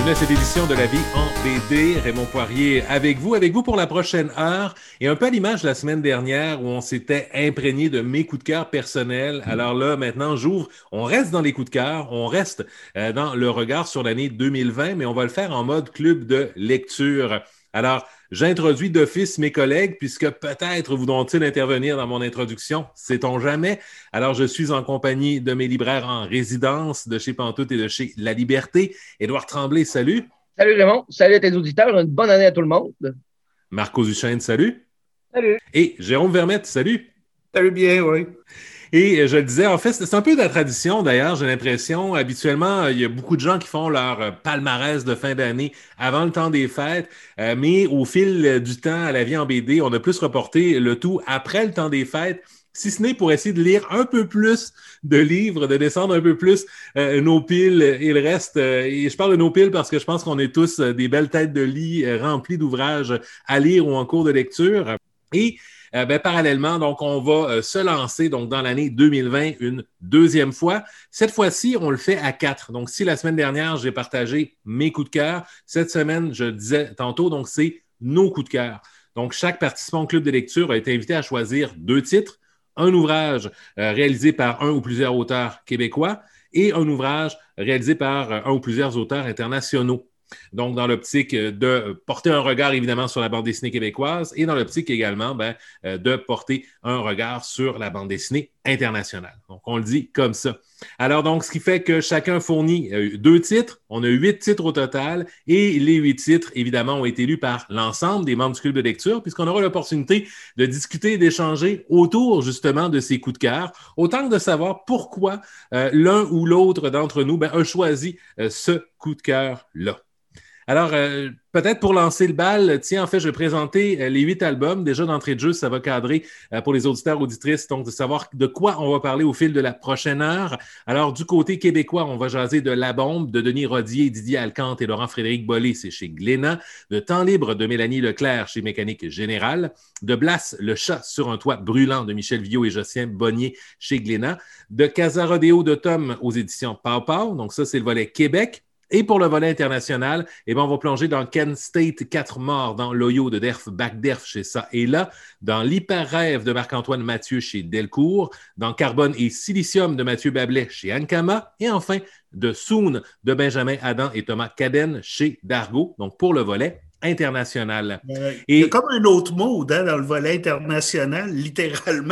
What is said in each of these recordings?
bienvenue à cette édition de La Vie en BD. Raymond Poirier avec vous pour la prochaine heure. Et un peu à l'image de la semaine dernière où on s'était imprégné de mes coups de cœur personnels. Alors là, maintenant, on reste dans les coups de cœur, on reste dans le regard sur l'année 2020, mais on va le faire en mode club de lecture. Alors, j'introduis d'office mes collègues puisque peut-être voudront-ils intervenir dans mon introduction, sait-on jamais. Alors, je suis en compagnie de mes libraires en résidence de chez Pantoute et de chez La Liberté. Édouard Tremblay, salut. Salut Raymond, salut à tes auditeurs, une bonne année à tout le monde. Marco Duchesne, salut. Salut. Et Jérôme Vermette, salut. Salut bien, oui. Et je le disais, en fait, c'est un peu de la tradition d'ailleurs, j'ai l'impression. Habituellement, il y a beaucoup de gens qui font leur palmarès de fin d'année avant le temps des fêtes, mais au fil du temps à La Vie en BD, on a plus reporté le tout après le temps des fêtes, si ce n'est pour essayer de lire un peu plus de livres, de descendre un peu plus nos piles et le reste. Et je parle de nos piles parce que je pense qu'on est tous des belles têtes de lit remplies d'ouvrages à lire ou en cours de lecture. Et parallèlement, donc, on va se lancer donc, dans l'année 2020 une deuxième fois. Cette fois-ci, on le fait à 4. Donc, si la semaine dernière, j'ai partagé mes coups de cœur, cette semaine, je le disais tantôt, donc c'est nos coups de cœur. Donc, chaque participant au club de lecture a été invité à choisir 2 titres, un ouvrage réalisé par un ou plusieurs auteurs québécois et un ouvrage réalisé par un ou plusieurs auteurs internationaux. Donc, dans l'optique de porter un regard, évidemment, sur la bande dessinée québécoise et dans l'optique également de porter un regard sur la bande dessinée internationale. Donc, on le dit comme ça. Alors, donc, ce qui fait que chacun fournit 2 titres. On a 8 titres au total et les 8 titres, évidemment, ont été lus par l'ensemble des membres du club de lecture puisqu'on aura l'opportunité de discuter et d'échanger autour, justement, de ces coups de cœur, autant que de savoir pourquoi l'un ou l'autre d'entre nous a choisi ce coup de cœur-là. Alors, peut-être pour lancer le bal, tiens, en fait, je vais présenter les 8 albums. Déjà, d'entrée de jeu, ça va cadrer pour les auditeurs, auditrices, donc de savoir de quoi on va parler au fil de la prochaine heure. Alors, du côté québécois, on va jaser de La Bombe de Denis Rodier, Didier Alcante et Laurent-Frédéric Bollé, c'est chez Glénat. De Temps libre de Mélanie Leclerc chez Mécanique Générale. De Blas, le chat sur un toit brûlant de Michel Viau et Josien Bonnier chez Glénat. De Casa Rodéo de Tom aux éditions Pau Pau. Donc, ça, c'est le volet Québec. Et pour le volet international, on va plonger dans Ken State, 4 morts dans l'Oyo de Derf, Bac Derf chez Ça et Là, dans l'Hyper-rêve de Marc-Antoine Mathieu chez Delcourt, dans Carbone et Silicium de Mathieu Bablet chez Ankama, et enfin de Soon de Benjamin Adam et Thomas Cadenne chez Dargaud, donc pour le volet international. Il y a comme un autre mode dans le volet international, littéralement.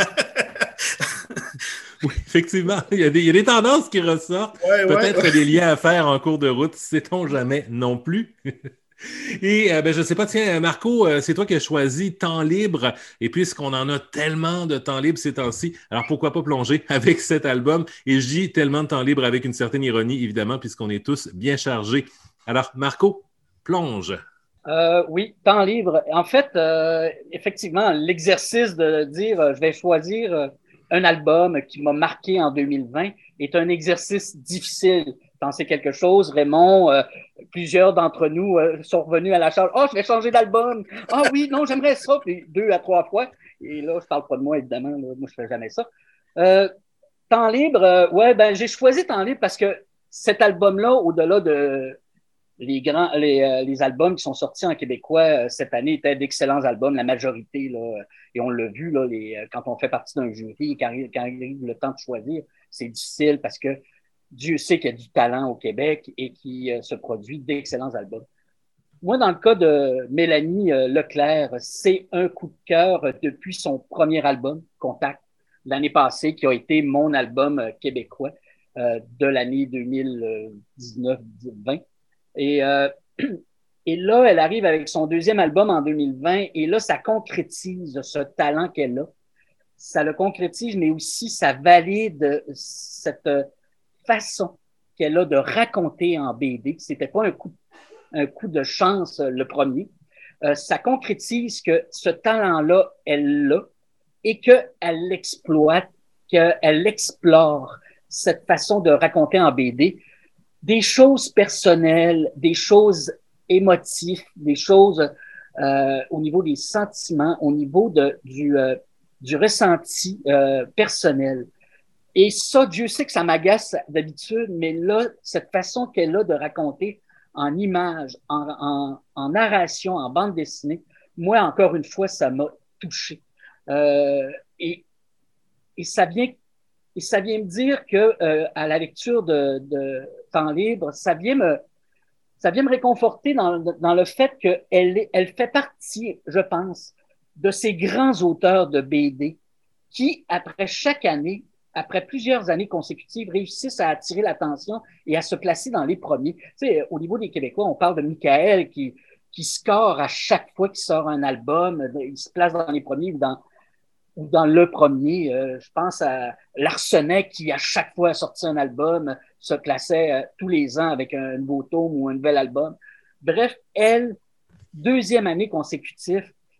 Oui, effectivement, il y a des tendances qui ressortent, peut-être des liens à faire en cours de route, sait-on jamais non plus. Et je ne sais pas, tiens, Marco, c'est toi qui as choisi Temps libre, et puisqu'on en a tellement de temps libre ces temps-ci, alors pourquoi pas plonger avec cet album? Et je dis tellement de temps libre avec une certaine ironie, évidemment, puisqu'on est tous bien chargés. Alors, Marco, plonge. Oui, temps libre. En fait, effectivement, l'exercice de dire je vais choisir un album qui m'a marqué en 2020 est un exercice difficile. Penser quelque chose, Raymond, plusieurs d'entre nous sont revenus à la charge. Oh, je vais changer d'album. Ah oui, non, j'aimerais ça. Puis 2 à 3 fois. Et là, je parle pas de moi, évidemment. Là, moi, je fais jamais ça. Temps libre, j'ai choisi Temps libre parce que cet album-là, au-delà de les albums qui sont sortis en québécois cette année étaient d'excellents albums, la majorité, là, et on l'a vu là, quand on fait partie d'un jury, quand arrive le temps de choisir, c'est difficile parce que Dieu sait qu'il y a du talent au Québec et qu'il se produit d'excellents albums. Moi, dans le cas de Mélanie Leclerc, c'est un coup de cœur depuis son premier album, Contact, l'année passée, qui a été mon album québécois de l'année 2019-20. Et, et là, elle arrive avec son deuxième album en 2020 et là, ça concrétise ce talent qu'elle a. Ça le concrétise, mais aussi ça valide cette façon qu'elle a de raconter en BD. C'était pas un coup de chance le premier. Ça concrétise que ce talent-là, elle l'a et qu'elle l'exploite, qu'elle explore cette façon de raconter en BD. Des choses personnelles, des choses émotives, des choses au niveau des sentiments, au niveau du ressenti personnel. Et ça, Dieu sait que ça m'agace d'habitude, mais là, cette façon qu'elle a de raconter en images, en narration, en bande dessinée, moi, encore une fois, ça m'a touché. Et, et ça vient me dire que à la lecture de Temps libre, ça vient me réconforter dans le fait qu'elle fait partie, je pense, de ces grands auteurs de BD qui, après plusieurs années consécutives, réussissent à attirer l'attention et à se placer dans les premiers. Tu sais, au niveau des Québécois, on parle de Michael qui score à chaque fois qu'il sort un album. Il se place dans les premiers ou dans le premier. Je pense à Larsenet qui, à chaque fois, a sorti un album, se plaçait tous les ans avec un nouveau tome ou un nouvel album. Bref, elle, deuxième année consécutive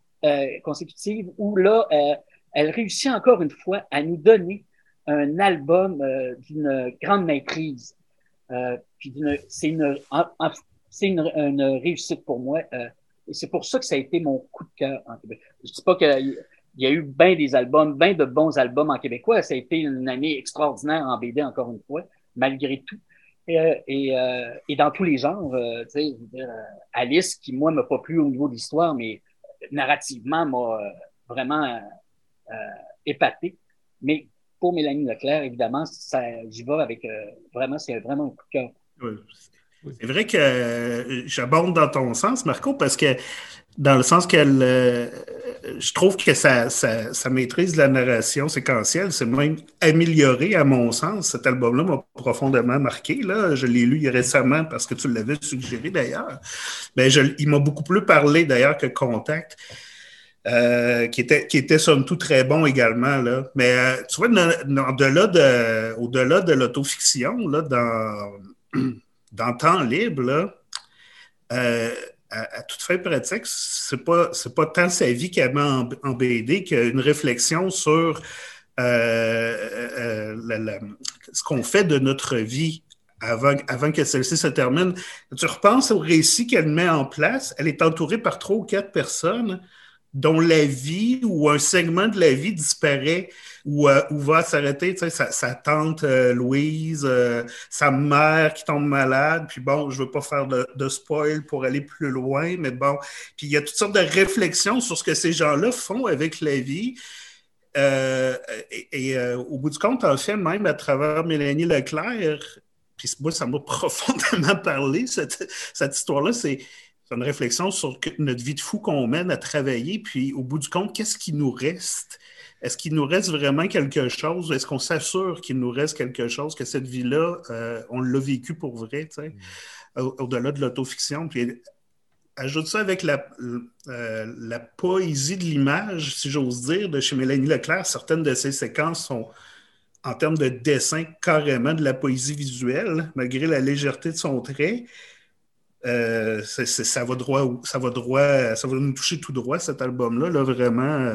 où là, elle réussit encore une fois à nous donner un album d'une grande maîtrise. Puis c'est une réussite pour moi. Et c'est pour ça que ça a été mon coup de cœur en Québec. Je ne dis pas qu'il y a eu bien de bons albums en québécois. Ça a été une année extraordinaire en BD, encore une fois, malgré tout. Et dans tous les genres, Alice, qui, moi, m'a pas plu au niveau de l'histoire, mais narrativement, m'a vraiment épaté. Mais pour Mélanie Leclerc, évidemment, j'y vais avec vraiment, c'est vraiment un coup de cœur. Oui. C'est vrai que j'abonde dans ton sens, Marco, parce que dans le sens qu'elle, je trouve que sa maîtrise de la narration séquentielle, c'est même amélioré à mon sens. Cet album-là m'a profondément marqué. Là. Je l'ai lu récemment parce que tu l'avais suggéré d'ailleurs. Mais il m'a beaucoup plus parlé d'ailleurs que Contact. Qui était somme toute très bon également. Là. Mais tu vois, au-delà de l'autofiction, là, dans Temps libre, là, à toute fin pratique, c'est pas tant sa vie qu'elle met en BD qu'une réflexion sur ce qu'on fait de notre vie avant que celle-ci se termine. Tu repenses au récit qu'elle met en place, elle est entourée par 3 ou 4 personnes dont la vie ou un segment de la vie disparaît ou va s'arrêter, tu sais, sa tante Louise, sa mère qui tombe malade, puis bon, je veux pas faire de spoil pour aller plus loin, mais bon, puis il y a toutes sortes de réflexions sur ce que ces gens-là font avec la vie. Au bout du compte, en fait, même à travers Mélanie Leclerc, puis moi, ça m'a profondément parlé, cette histoire-là, c'est une réflexion sur notre vie de fou qu'on mène à travailler, puis au bout du compte, qu'est-ce qui nous reste? Est-ce qu'il nous reste vraiment quelque chose? Est-ce qu'on s'assure qu'il nous reste quelque chose, que cette vie-là, on l'a vécue pour vrai, tu sais, au-delà de l'autofiction? Puis ajoute ça avec la poésie de l'image, si j'ose dire, de chez Mélanie Leclerc. Certaines de ces séquences sont, en termes de dessin, carrément de la poésie visuelle, malgré la légèreté de son trait. Ça va nous toucher tout droit, cet album-là. Là, vraiment,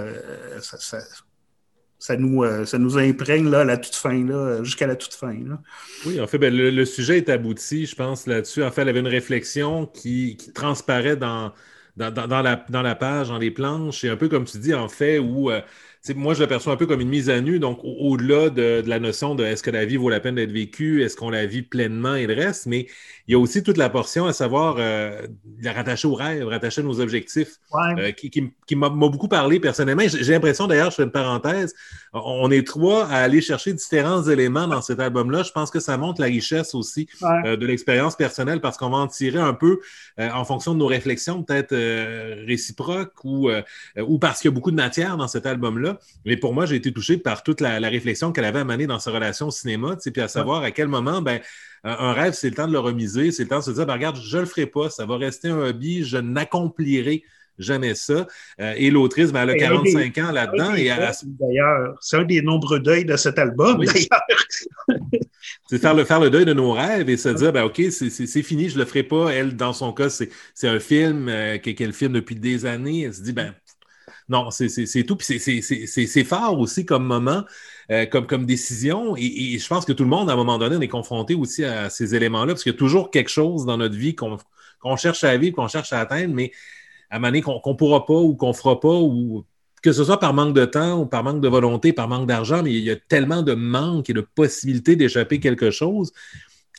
ça nous imprègne là, à la toute fin, là, jusqu'à la toute fin. Là. Oui, en fait, le sujet est abouti, je pense, là-dessus. En fait, elle avait une réflexion qui transparaît dans la page, dans les planches. Et un peu comme tu dis, en fait, où moi, je le perçois un peu comme une mise à nu. Donc, au-delà de la notion de est-ce que la vie vaut la peine d'être vécue, est-ce qu'on la vit pleinement et le reste, mais il y a aussi toute la portion à savoir la rattacher aux rêves, rattacher à nos objectifs, ouais. qui m'a beaucoup parlé personnellement. J'ai l'impression, d'ailleurs, je fais une parenthèse, on est 3 à aller chercher différents éléments dans cet album-là. Je pense que ça montre la richesse aussi de l'expérience personnelle parce qu'on va en tirer un peu en fonction de nos réflexions, peut-être réciproques ou parce qu'il y a beaucoup de matière dans cet album-là. Mais pour moi, j'ai été touché par toute la réflexion qu'elle avait amenée dans sa relation au cinéma, puis à savoir à quel moment, un rêve, c'est le temps de le remiser, c'est le temps de se dire, regarde, je ne le ferai pas, ça va rester un hobby, je n'accomplirai jamais ça. Et l'autrice, elle a 45 ans là-dedans. D'ailleurs, c'est un des nombreux deuils de cet album, oui. D'ailleurs. C'est faire le deuil de nos rêves et se dire, OK, c'est fini, je ne le ferai pas. Elle, dans son cas, c'est un film qu'elle filme depuis des années. Elle se dit, non, c'est tout. Puis c'est fort aussi comme moment, comme décision. Et je pense que tout le monde, à un moment donné, on est confronté aussi à ces éléments-là, parce qu'il y a toujours quelque chose dans notre vie qu'on cherche à vivre, qu'on cherche à atteindre, mais à un moment donné, qu'on ne pourra pas ou qu'on ne fera pas, ou que ce soit par manque de temps ou par manque de volonté, par manque d'argent, mais il y a tellement de manques et de possibilités d'échapper quelque chose.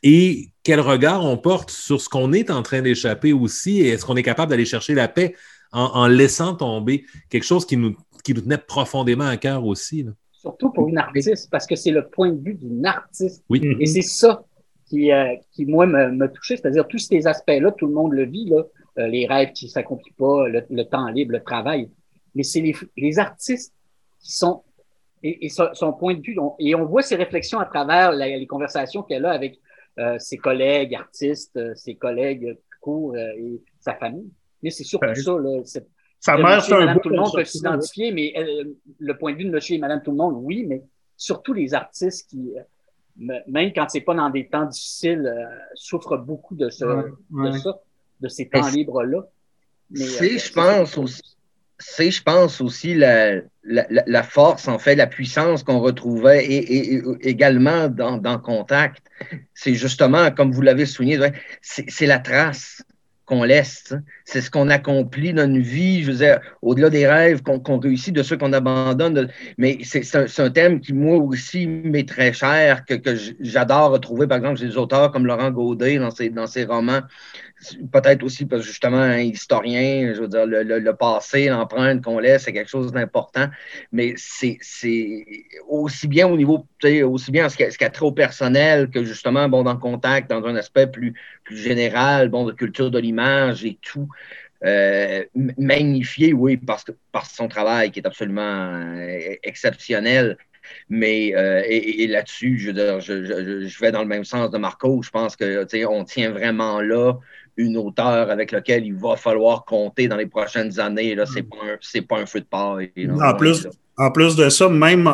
et quel regard on porte sur ce qu'on est en train d'échapper aussi, et est-ce qu'on est capable d'aller chercher la paix en laissant tomber quelque chose qui nous tenait profondément à cœur aussi, là. Surtout pour une artiste, parce que c'est le point de vue d'une artiste. Oui. Et c'est ça qui moi, me touchait, c'est-à-dire tous ces aspects-là, tout le monde le vit, là, les rêves qui ne s'accomplissent pas, le temps libre, le travail. Mais c'est les artistes qui sont, et son point de vue, et on voit ses réflexions à travers les conversations qu'elle a avec ses collègues artistes, ses collègues courts et sa famille. Mais c'est surtout ça, là, sa mère, c'est un Madame beau Tout le monde peut s'identifier, mais le point de vue de Monsieur et Madame Tout le monde, oui, mais surtout les artistes qui, même quand c'est pas dans des temps difficiles, souffrent beaucoup de ça, de ces temps libres-là. C'est, je pense aussi la force, en fait, la puissance qu'on retrouvait et également dans Contact. C'est justement, comme vous l'avez souligné, c'est la trace qu'on laisse. C'est ce qu'on accomplit dans une vie, je veux dire, au-delà des rêves qu'on réussit, de ceux qu'on abandonne. Mais c'est un thème qui, moi aussi, m'est très cher, que j'adore retrouver, par exemple, chez des auteurs comme Laurent Gaudé dans ses romans. Peut-être aussi parce que justement, un historien, je veux dire, le passé, l'empreinte qu'on laisse, c'est quelque chose d'important. Mais c'est aussi bien au niveau, aussi bien ce qui a trait au personnel que justement, bon, dans Contact, dans un aspect plus général, bon, de culture de l'image et tout. Magnifié, oui, par son travail qui est absolument exceptionnel. Mais et là-dessus, je veux dire, je vais dans le même sens de Marco. Je pense que on tient vraiment là une auteure avec laquelle il va falloir compter dans les prochaines années. Là, c'est pas un feu de paille. En plus de ça, même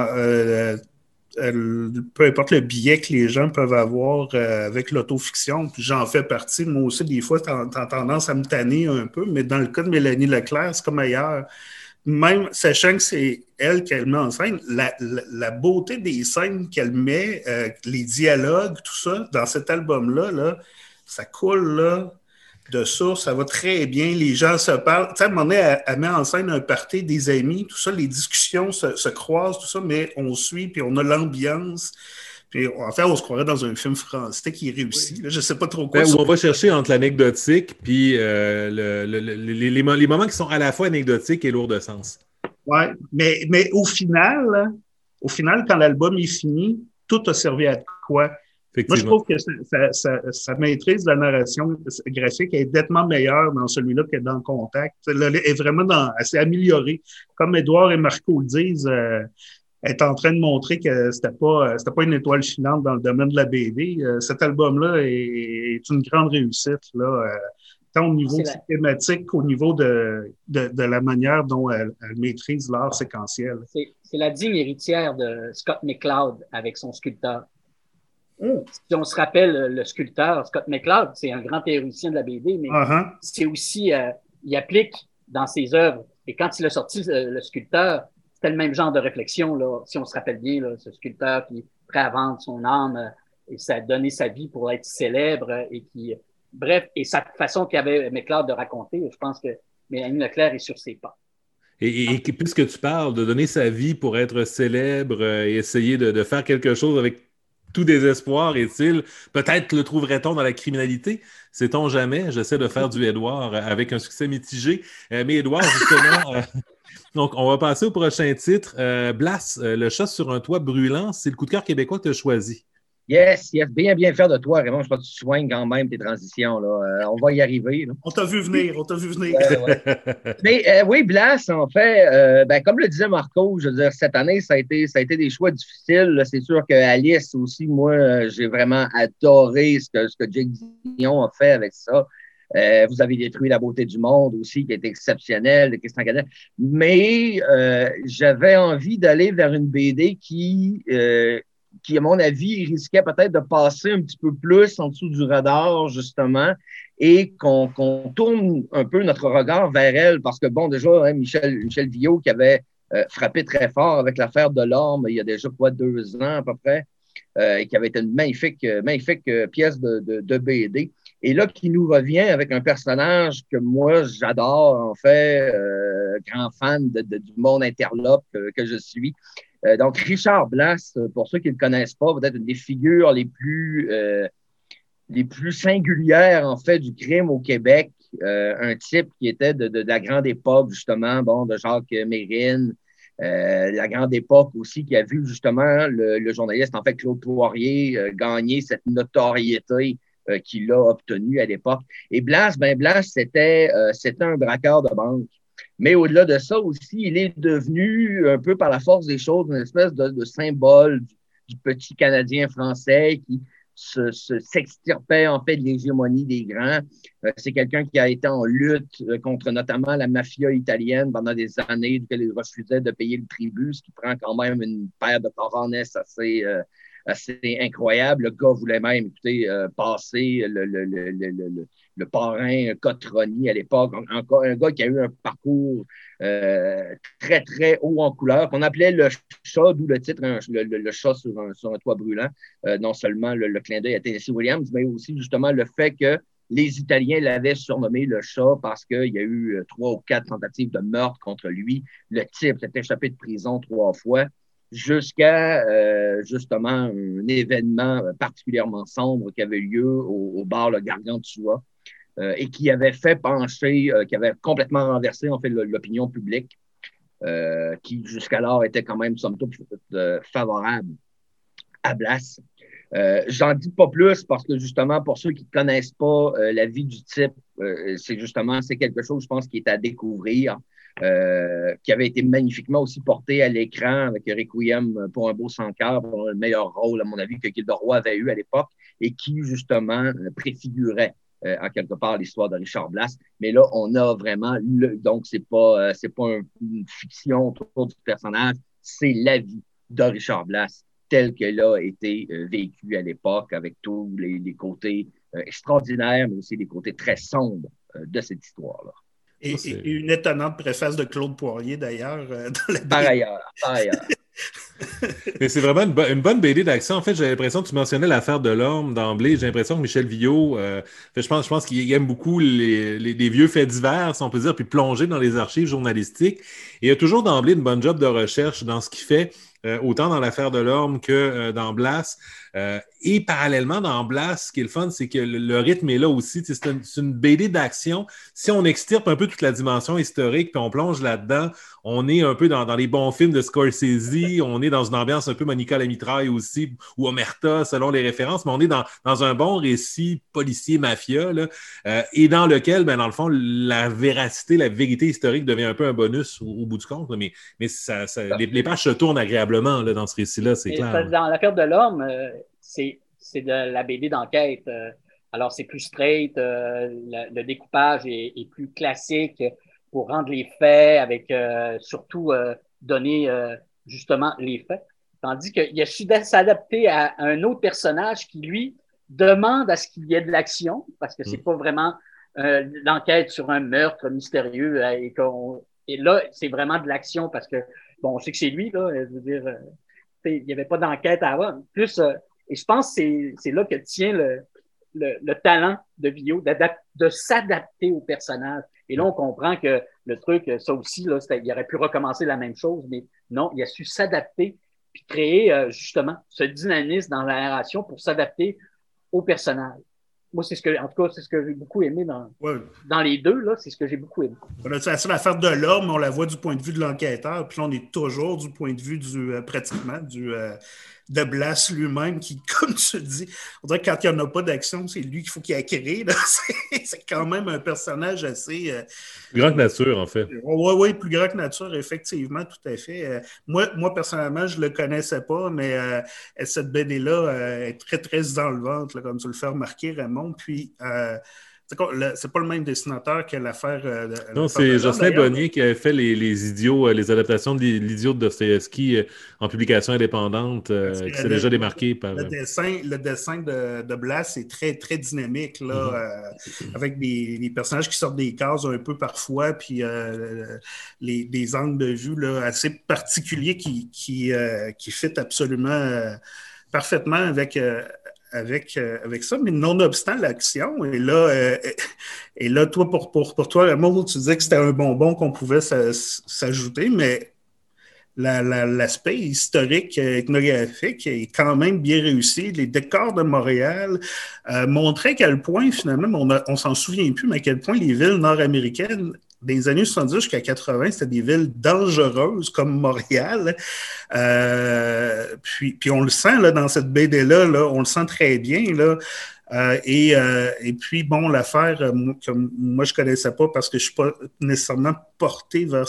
peu importe le biais que les gens peuvent avoir avec l'autofiction, puis j'en fais partie, moi aussi, des fois, t'as tendance à me tanner un peu, mais dans le cas de Mélanie Leclerc, c'est comme ailleurs. Même sachant que c'est elle qu'elle met en scène, la beauté des scènes qu'elle met, les dialogues, tout ça, dans cet album-là, là, ça coule là, de source, ça va très bien, les gens se parlent. Tu sais, à un moment donné, elle met en scène un party des amis, tout ça, les discussions se croisent, tout ça, mais on suit, puis on a l'ambiance. Puis, en fait, on se croirait dans un film français qui réussit. Là, je ne sais pas trop quoi. Où on va chercher entre l'anecdotique puis les moments qui sont à la fois anecdotiques et lourds de sens. Oui, mais au final, quand l'album est fini, tout a servi à quoi? Moi, je trouve que sa maîtrise de la narration graphique est nettement meilleure dans celui-là que dans Contact. Elle est vraiment assez améliorée. Comme Édouard et Marco le disent, est en train de montrer que c'était pas une étoile filante dans le domaine de la BD. Cet album-là est une grande réussite, là, tant au niveau thématique qu'au niveau de la manière dont elle maîtrise l'art séquentiel. C'est la digne héritière de Scott McCloud avec son sculpteur. Si on se rappelle, le sculpteur Scott McCloud, c'est un grand théoricien de la BD, mais c'est aussi, il applique dans ses œuvres. Et quand il a sorti le sculpteur, c'était le même genre de réflexion, là, si on se rappelle bien, là, ce sculpteur qui est prêt à vendre son âme et ça a donné sa vie pour être célèbre et qui, bref, et sa façon qu'avait McCloud de raconter, je pense que Mélanie Leclerc est sur ses pas. Et puisque tu parles de donner sa vie pour être célèbre et essayer de faire quelque chose avec tout désespoir, est-il, peut-être le trouverait-on dans la criminalité? Sait-on jamais? J'essaie de faire du Édouard avec un succès mitigé. Mais Édouard, justement... Donc, on va passer au prochain titre. Blas, Le chat sur un toit brûlant, c'est le coup de cœur québécois que tu as choisi. Yes, bien faire de toi, Raymond. Je pense que tu soignes quand même tes transitions. Là. On va y arriver. Là. On t'a vu venir. Ouais. Mais oui, Blas, en fait, comme le disait Marco, je veux dire, cette année, ça a été des choix difficiles. C'est sûr que Alice aussi, moi, j'ai vraiment adoré ce que Jake Dion a fait avec ça. Vous avez détruit La beauté du monde aussi, qui est exceptionnel, de Christian Cadet. Mais j'avais envie d'aller vers une BD qui, à mon avis, risquait peut-être de passer un petit peu plus en dessous du radar, justement, et qu'on tourne un peu notre regard vers elle, parce que, bon, déjà, hein, Michel Viau, qui avait frappé très fort avec l'affaire de l'Orme, il y a déjà, 2 ans à peu près, et qui avait été une magnifique pièce de BD. Et là, qui nous revient avec un personnage que moi, j'adore, en fait, grand fan du monde interlope que je suis. Donc, Richard Blas, pour ceux qui ne le connaissent pas, peut-être une des figures les plus les plus singulières, en fait, du crime au Québec. Un type qui était de la grande époque, justement, bon, de Jacques Mérine, la grande époque aussi, qui a vu, justement, le journaliste, en fait, Claude Poirier, gagner cette notoriété qu'il a obtenue à l'époque. Et Blas, c'était un braqueur de banque. Mais au-delà de ça aussi, il est devenu, un peu par la force des choses, une espèce de symbole du petit Canadien français qui s'extirpait en fait de l'hégémonie des grands. C'est quelqu'un qui a été en lutte contre notamment la mafia italienne pendant des années, duquel il refusait de payer le tribut, ce qui prend quand même une paire de cojones assez incroyable. Le gars voulait même, écoutez, passer le parrain Cotroni à l'époque, un gars qui a eu un parcours très, très haut en couleur, qu'on appelait le chat, d'où le titre, le chat sur un toit brûlant. Non seulement le clin d'œil à Tennessee Williams, mais aussi justement le fait que les Italiens l'avaient surnommé le chat parce qu'il y a eu 3 ou 4 tentatives de meurtre contre lui. Le type s'est échappé de prison 3 fois jusqu'à justement un événement particulièrement sombre qui avait lieu au bar Le Gargantua et qui avait fait pencher, qui avait complètement renversé en fait l'opinion publique qui jusqu'alors était quand même somme toute favorable à Blas. J'en dis pas plus parce que justement, pour ceux qui ne connaissent pas la vie du type, c'est quelque chose, je pense, qui est à découvrir, qui avait été magnifiquement aussi porté à l'écran avec Requiem pour un beau sans cœur, pour le meilleur rôle, à mon avis, que Gilles de Roy avait eu à l'époque et qui, justement, préfigurait en quelque part l'histoire de Richard Blas. Mais là, on a vraiment, donc c'est pas une fiction autour du personnage, c'est la vie de Richard Blas tel qu'elle a été vécue à l'époque, avec tous les côtés extraordinaires, mais aussi les côtés très sombres de cette histoire-là. Et une étonnante préface de Claude Poirier, d'ailleurs. Par ailleurs. Mais c'est vraiment une bonne BD d'action. En fait, j'ai l'impression que tu mentionnais l'affaire de l'Orme d'emblée. J'ai l'impression que Michel Villot, je pense qu'il aime beaucoup les vieux faits divers, si on peut dire, puis plonger dans les archives journalistiques. Et il a toujours d'emblée une bonne job de recherche dans ce qu'il fait. Autant dans l'affaire de l'Orme que dans Blas. Et parallèlement, dans Blas, ce qui est le fun, c'est que le rythme est là aussi. C'est une BD d'action. Si on extirpe un peu toute la dimension historique puis on plonge là-dedans, on est un peu dans les bons films de Scorsese. On est dans une ambiance un peu Monica la mitraille aussi, ou Omerta, selon les références, mais on est dans un bon récit policier-mafia, là, et dans lequel, dans le fond, la véracité, la vérité historique devient un peu un bonus au bout du compte. Là, mais les pages se tournent agréablement là, dans ce récit-là, c'est clair. Dans l'affaire de l'Orme, c'est de la BD d'enquête. Alors, c'est plus straight, le découpage est plus classique pour rendre les faits, avec surtout donner justement les faits. Tandis qu'il a su s'adapter à un autre personnage qui, lui, demande à ce qu'il y ait de l'action, parce que c'est pas vraiment l'enquête sur un meurtre mystérieux. Et là, c'est vraiment de l'action, parce que, bon, on sait que c'est lui, là, je veux dire, il n'y avait pas d'enquête à avoir. Plus, et je pense que c'est là que tient le talent de Villot, de s'adapter au personnage. Et là, on comprend que le truc, ça aussi, là, il aurait pu recommencer la même chose, mais non, il a su s'adapter puis créer justement ce dynamisme dans la narration pour s'adapter au personnage. Moi, en tout cas, c'est ce que j'ai beaucoup aimé dans les deux, là, c'est ce que j'ai beaucoup aimé. C'est l'affaire de l'Orme, on la voit du point de vue de l'enquêteur, puis là, on est toujours du point de vue pratiquement de Blas lui-même qui, comme tu dis, on dirait que quand il n'y en a pas d'action, c'est lui qu'il faut qu'il acquérir. C'est quand même un personnage assez... plus grand que nature, en fait. Oui, plus grand que nature, effectivement, tout à fait. Moi, personnellement, je ne le connaissais pas, mais cette BD-là est très, très enlevante, là, comme tu le fais remarquer, Raymond. Puis... c'est pas le même dessinateur que l'affaire. Non, c'est Jocelyn Bonnier qui avait fait les idiots, les adaptations de l'Idiot de Dostoïevski en publication indépendante, qui s'est déjà démarqué par. Le dessin de Blas est très, très dynamique, là, avec des personnages qui sortent des cases un peu parfois, puis des angles de vue là, assez particuliers qui fit absolument parfaitement avec ça, mais nonobstant l'action, et là toi, pour toi, Raymond, tu disais que c'était un bonbon qu'on pouvait s'ajouter, mais l'aspect historique, ethnographique est quand même bien réussi. Les décors de Montréal montraient à quel point, finalement, on s'en souvient plus, mais à quel point les villes nord-américaines des années 70 jusqu'à 80, c'était des villes dangereuses comme Montréal. Puis on le sent là, dans cette BD-là, là, on le sent très bien. Là. Et puis, bon, l'affaire que moi, je ne connaissais pas parce que je ne suis pas nécessairement porté vers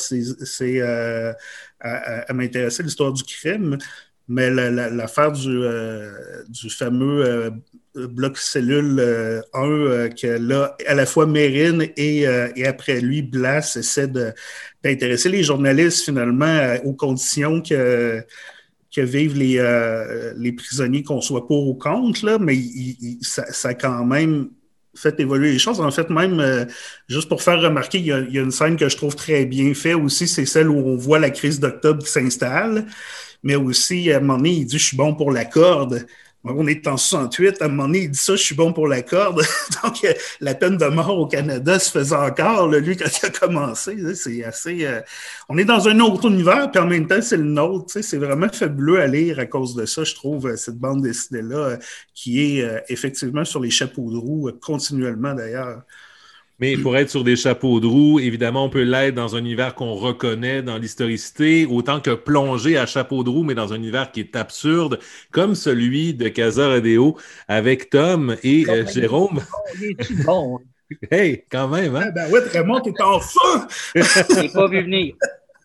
à m'intéresser à l'histoire du crime, mais l'affaire du fameux bloc cellule 1 que là, à la fois Mérine et après lui, Blas essaie d'intéresser les journalistes finalement aux conditions que vivent les prisonniers, qu'on soit pour ou contre, là, mais ça a quand même fait évoluer les choses. En fait, même, juste pour faire remarquer, il y a une scène que je trouve très bien faite aussi, c'est celle où on voit la crise d'octobre qui s'installe, mais aussi, à un moment donné, il dit « je suis bon pour la corde ». On est en 68, à un moment donné, il dit ça, je suis bon pour la corde. Donc, la peine de mort au Canada se faisait encore, là, lui, quand il a commencé. Là, c'est assez... on est dans un autre univers, puis en même temps, c'est le nôtre. C'est vraiment fabuleux à lire à cause de ça, je trouve, cette bande dessinée-là, qui est effectivement sur les chapeaux de roue, continuellement d'ailleurs. Mais pour être sur des chapeaux de roue, évidemment, on peut l'être dans un univers qu'on reconnaît dans l'historicité, autant que plonger à chapeau de roue, mais dans un univers qui est absurde, comme celui de Casa Rodeo avec Tom et Jérôme. Il est-tu bon? Hey, quand même, hein? Ben ouais, Raymond, t'es en feu! Je n'ai pas vu venir.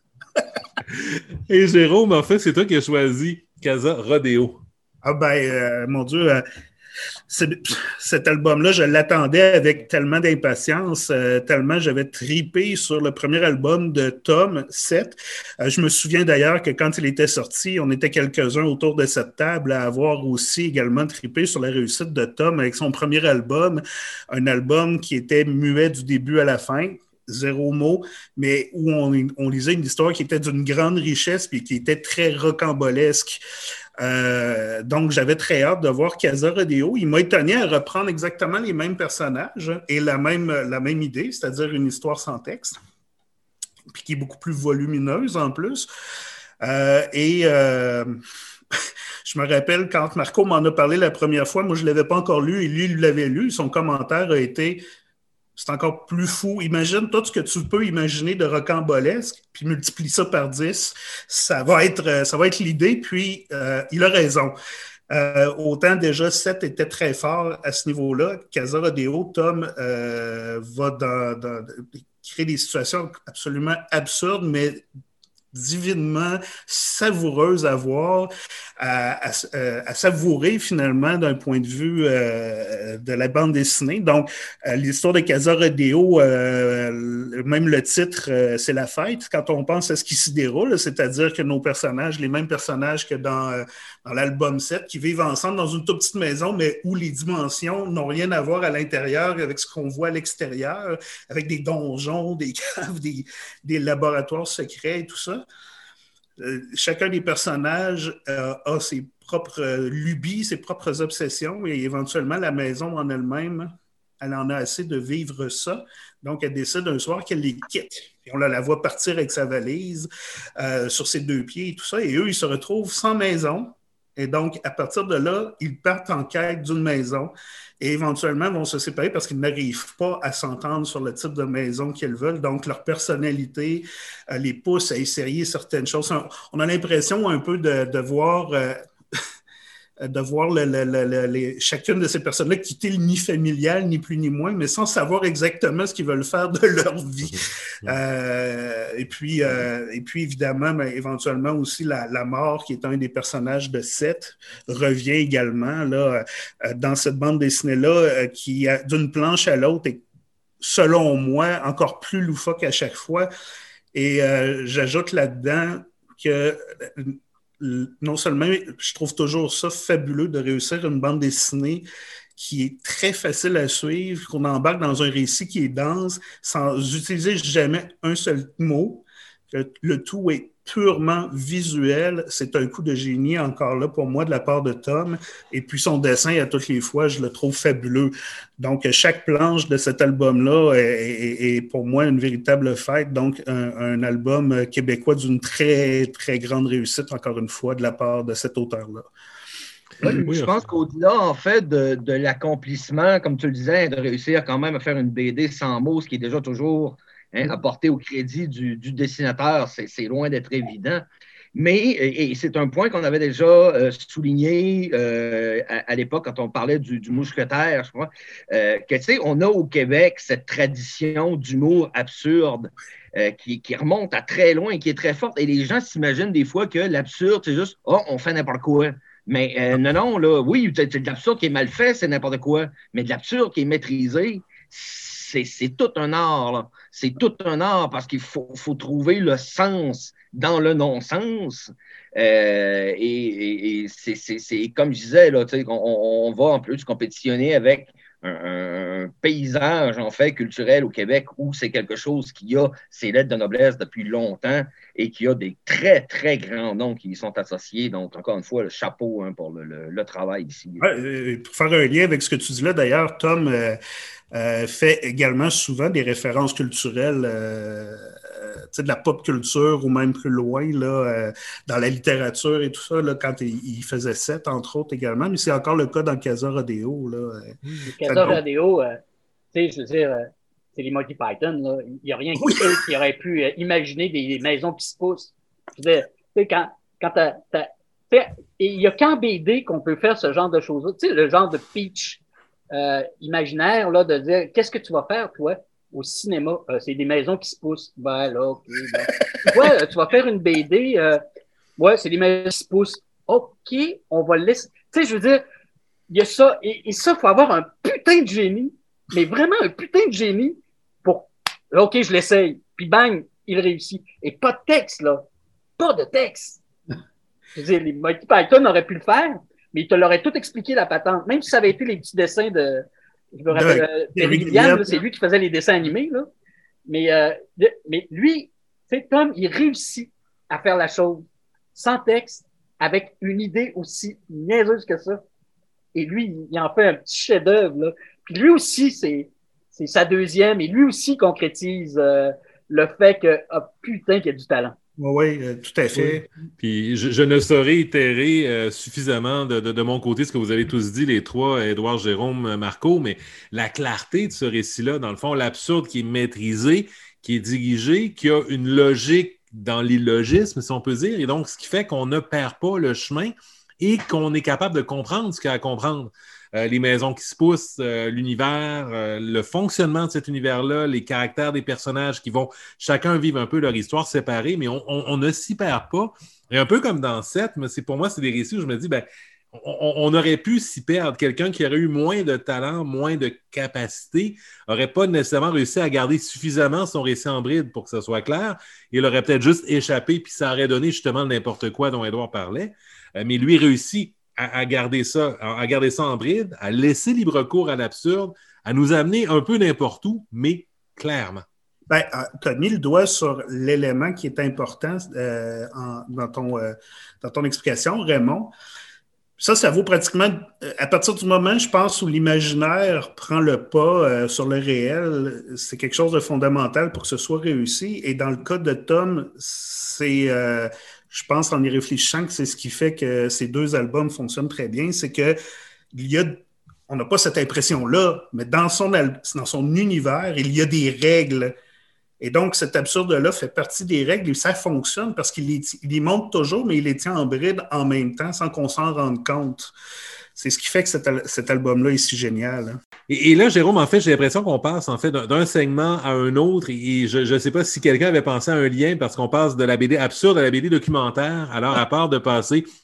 Et Jérôme, en fait, c'est toi qui as choisi Casa Rodeo. Ah ben, mon Dieu... cet album-là, je l'attendais avec tellement d'impatience, tellement j'avais tripé sur le premier album de Tom, 7. Je me souviens d'ailleurs que quand il était sorti, on était quelques-uns autour de cette table à avoir aussi également tripé sur la réussite de Tom avec son premier album, un album qui était muet du début à la fin. 0 mot, mais où on lisait une histoire qui était d'une grande richesse et qui était très rocambolesque. Donc, j'avais très hâte de voir Casa Rodeo. Il m'a étonné à reprendre exactement les mêmes personnages et la même idée, c'est-à-dire une histoire sans texte, puis qui est beaucoup plus volumineuse en plus. Je me rappelle quand Marco m'en a parlé la première fois, moi je ne l'avais pas encore lu et lui, il l'avait lu. Son commentaire a été... C'est encore plus fou. Imagine tout ce que tu peux imaginer de rocambolesque, puis multiplie ça par 10. Ça va être l'idée, puis il a raison. Autant déjà, 7 était très fort à ce niveau-là. Casa Rodeo, Tom va créer des situations absolument absurdes, mais divinement savoureuses à voir, à savourer finalement d'un point de vue de la bande dessinée. Donc, l'histoire de Casa Rodeo, même le titre, c'est la fête quand on pense à ce qui s'y déroule, c'est-à-dire que nos personnages, les mêmes personnages que dans l'album 7, qui vivent ensemble dans une toute petite maison, mais où les dimensions n'ont rien à voir à l'intérieur avec ce qu'on voit à l'extérieur, avec des donjons, des caves, des laboratoires secrets et tout ça. Chacun des personnages a ses propres lubies, ses propres obsessions et éventuellement la maison en elle-même, elle en a assez de vivre ça. Donc, elle décide un soir qu'elle les quitte. Et on la voit partir avec sa valise sur ses 2 pieds et tout ça. Et eux, ils se retrouvent sans maison. Et donc, à partir de là, ils partent en quête d'une maison et éventuellement vont se séparer parce qu'ils n'arrivent pas à s'entendre sur le type de maison qu'ils veulent. Donc, leur personnalité les pousse à essayer certaines choses. On a l'impression un peu de voir... de voir chacune de ces personnes-là quitter le nid familial, ni plus ni moins, mais sans savoir exactement ce qu'ils veulent faire de leur vie. Et puis, évidemment, ben, éventuellement aussi, la mort, qui est un des personnages de Seth, revient également là, dans cette bande dessinée-là, qui, d'une planche à l'autre, est, selon moi, encore plus loufoque à chaque fois. Et j'ajoute là-dedans que... non seulement, je trouve toujours ça fabuleux de réussir une bande dessinée qui est très facile à suivre, qu'on embarque dans un récit qui est dense, sans utiliser jamais un seul mot. Le tout est purement visuel, c'est un coup de génie encore là pour moi de la part de Tom. Et puis son dessin, à toutes les fois, je le trouve fabuleux. Donc, chaque planche de cet album-là est pour moi une véritable fête. Donc, un album québécois d'une très, très grande réussite, encore une fois, de la part de cet auteur-là. Oui, je pense qu'au-delà, en fait, de l'accomplissement, comme tu le disais, de réussir quand même à faire une BD sans mots, ce qui est déjà toujours apporté au crédit du dessinateur, c'est loin d'être évident. Mais, et c'est un point qu'on avait déjà souligné à l'époque quand on parlait du mousquetaire, je crois, que, tu sais, on a au Québec cette tradition d'humour absurde qui remonte à très loin et qui est très forte. Et les gens s'imaginent des fois que l'absurde, c'est juste « oh, on fait n'importe quoi ». Mais non, là, oui, c'est de l'absurde qui est mal fait, c'est n'importe quoi. Mais de l'absurde qui est maîtrisé, c'est tout un art, là. C'est tout un art parce qu'il faut trouver le sens dans le non-sens. Et c'est comme je disais, là, on va en plus compétitionner avec un paysage, en fait, culturel au Québec où c'est quelque chose qui a ses lettres de noblesse depuis longtemps et qui a des très, très grands noms qui y sont associés. Donc, encore une fois, le chapeau pour le travail ici. Ouais, pour faire un lien avec ce que tu dis là, d'ailleurs, Tom fait également souvent des références culturelles de la pop culture ou même plus loin, là, dans la littérature et tout ça, là, quand il faisait 7, entre autres, également. Mais c'est encore le cas dans Casa Rodeo. Là. Casa Rodeo, tu sais, je veux dire, c'est les Monty Python. Là. Il n'y a rien qui aurait pu imaginer des maisons qui se poussent. Je veux dire, tu sais, il n'y a qu'en BD qu'on peut faire ce genre de choses-là. Tu sais, le genre de pitch imaginaire, là, de dire, qu'est-ce que tu vas faire, toi? Au cinéma, c'est des maisons qui se poussent. Ben là, OK. Ben. Ouais, tu vas faire une BD. Ouais, c'est des maisons qui se poussent. OK, on va le laisser. Tu sais, je veux dire, il y a ça. Et ça, il faut avoir un putain de génie. Mais vraiment un putain de génie pour. OK, je l'essaye. Puis bang, il réussit. Et pas de texte, là. Pas de texte. Je veux dire, les Monty Python auraient pu le faire, mais ils te l'auraient tout expliqué, la patente. Même si ça avait été les petits dessins de. Je me rappelle, Terry Gilliam, c'est lui qui faisait les dessins animés, là. Mais lui, tu sais, Tom, il réussit à faire la chose sans texte, avec une idée aussi niaiseuse que ça. Et lui, il en fait un petit chef-d'œuvre, là. Puis lui aussi, c'est sa deuxième, et lui aussi concrétise le fait que, putain, qu'il y a du talent. Oui, tout à fait. Oui. Puis je ne saurais itérer suffisamment de mon côté ce que vous avez tous dit, les trois, Édouard, Jérôme, Marco, mais la clarté de ce récit-là, dans le fond, l'absurde qui est maîtrisé, qui est dirigé, qui a une logique dans l'illogisme, si on peut dire, et donc ce qui fait qu'on ne perd pas le chemin et qu'on est capable de comprendre ce qu'il y a à comprendre. Les maisons qui se poussent, l'univers, le fonctionnement de cet univers-là, les caractères des personnages qui vont chacun vivre un peu leur histoire séparée, mais on ne s'y perd pas. Et un peu comme dans 7, mais pour moi, c'est des récits où je me dis, ben, on aurait pu s'y perdre. Quelqu'un qui aurait eu moins de talent, moins de capacité, n'aurait pas nécessairement réussi à garder suffisamment son récit en bride pour que ça soit clair. Il aurait peut-être juste échappé, puis ça aurait donné justement n'importe quoi dont Édouard parlait. Mais lui réussit à garder ça en bride, à laisser libre cours à l'absurde, à nous amener un peu n'importe où, mais clairement. Ben, tu as mis le doigt sur l'élément qui est important dans ton explication, Raymond. Ça vaut pratiquement, à partir du moment, je pense, où l'imaginaire prend le pas sur le réel, c'est quelque chose de fondamental pour que ce soit réussi. Et dans le cas de Tom, c'est... je pense, en y réfléchissant, que c'est ce qui fait que ces deux albums fonctionnent très bien, c'est que on n'a pas cette impression-là, mais dans son univers, il y a des règles. Et donc, cet absurde-là fait partie des règles et ça fonctionne parce qu'il y monte toujours, mais il les tient en bride en même temps sans qu'on s'en rende compte. C'est ce qui fait que cet album-là est si génial. Hein. Et là, Jérôme, en fait, j'ai l'impression qu'on passe en fait d'un segment à un autre. Et je ne sais pas si quelqu'un avait pensé à un lien parce qu'on passe de la BD absurde à la BD documentaire. Alors, à part de passer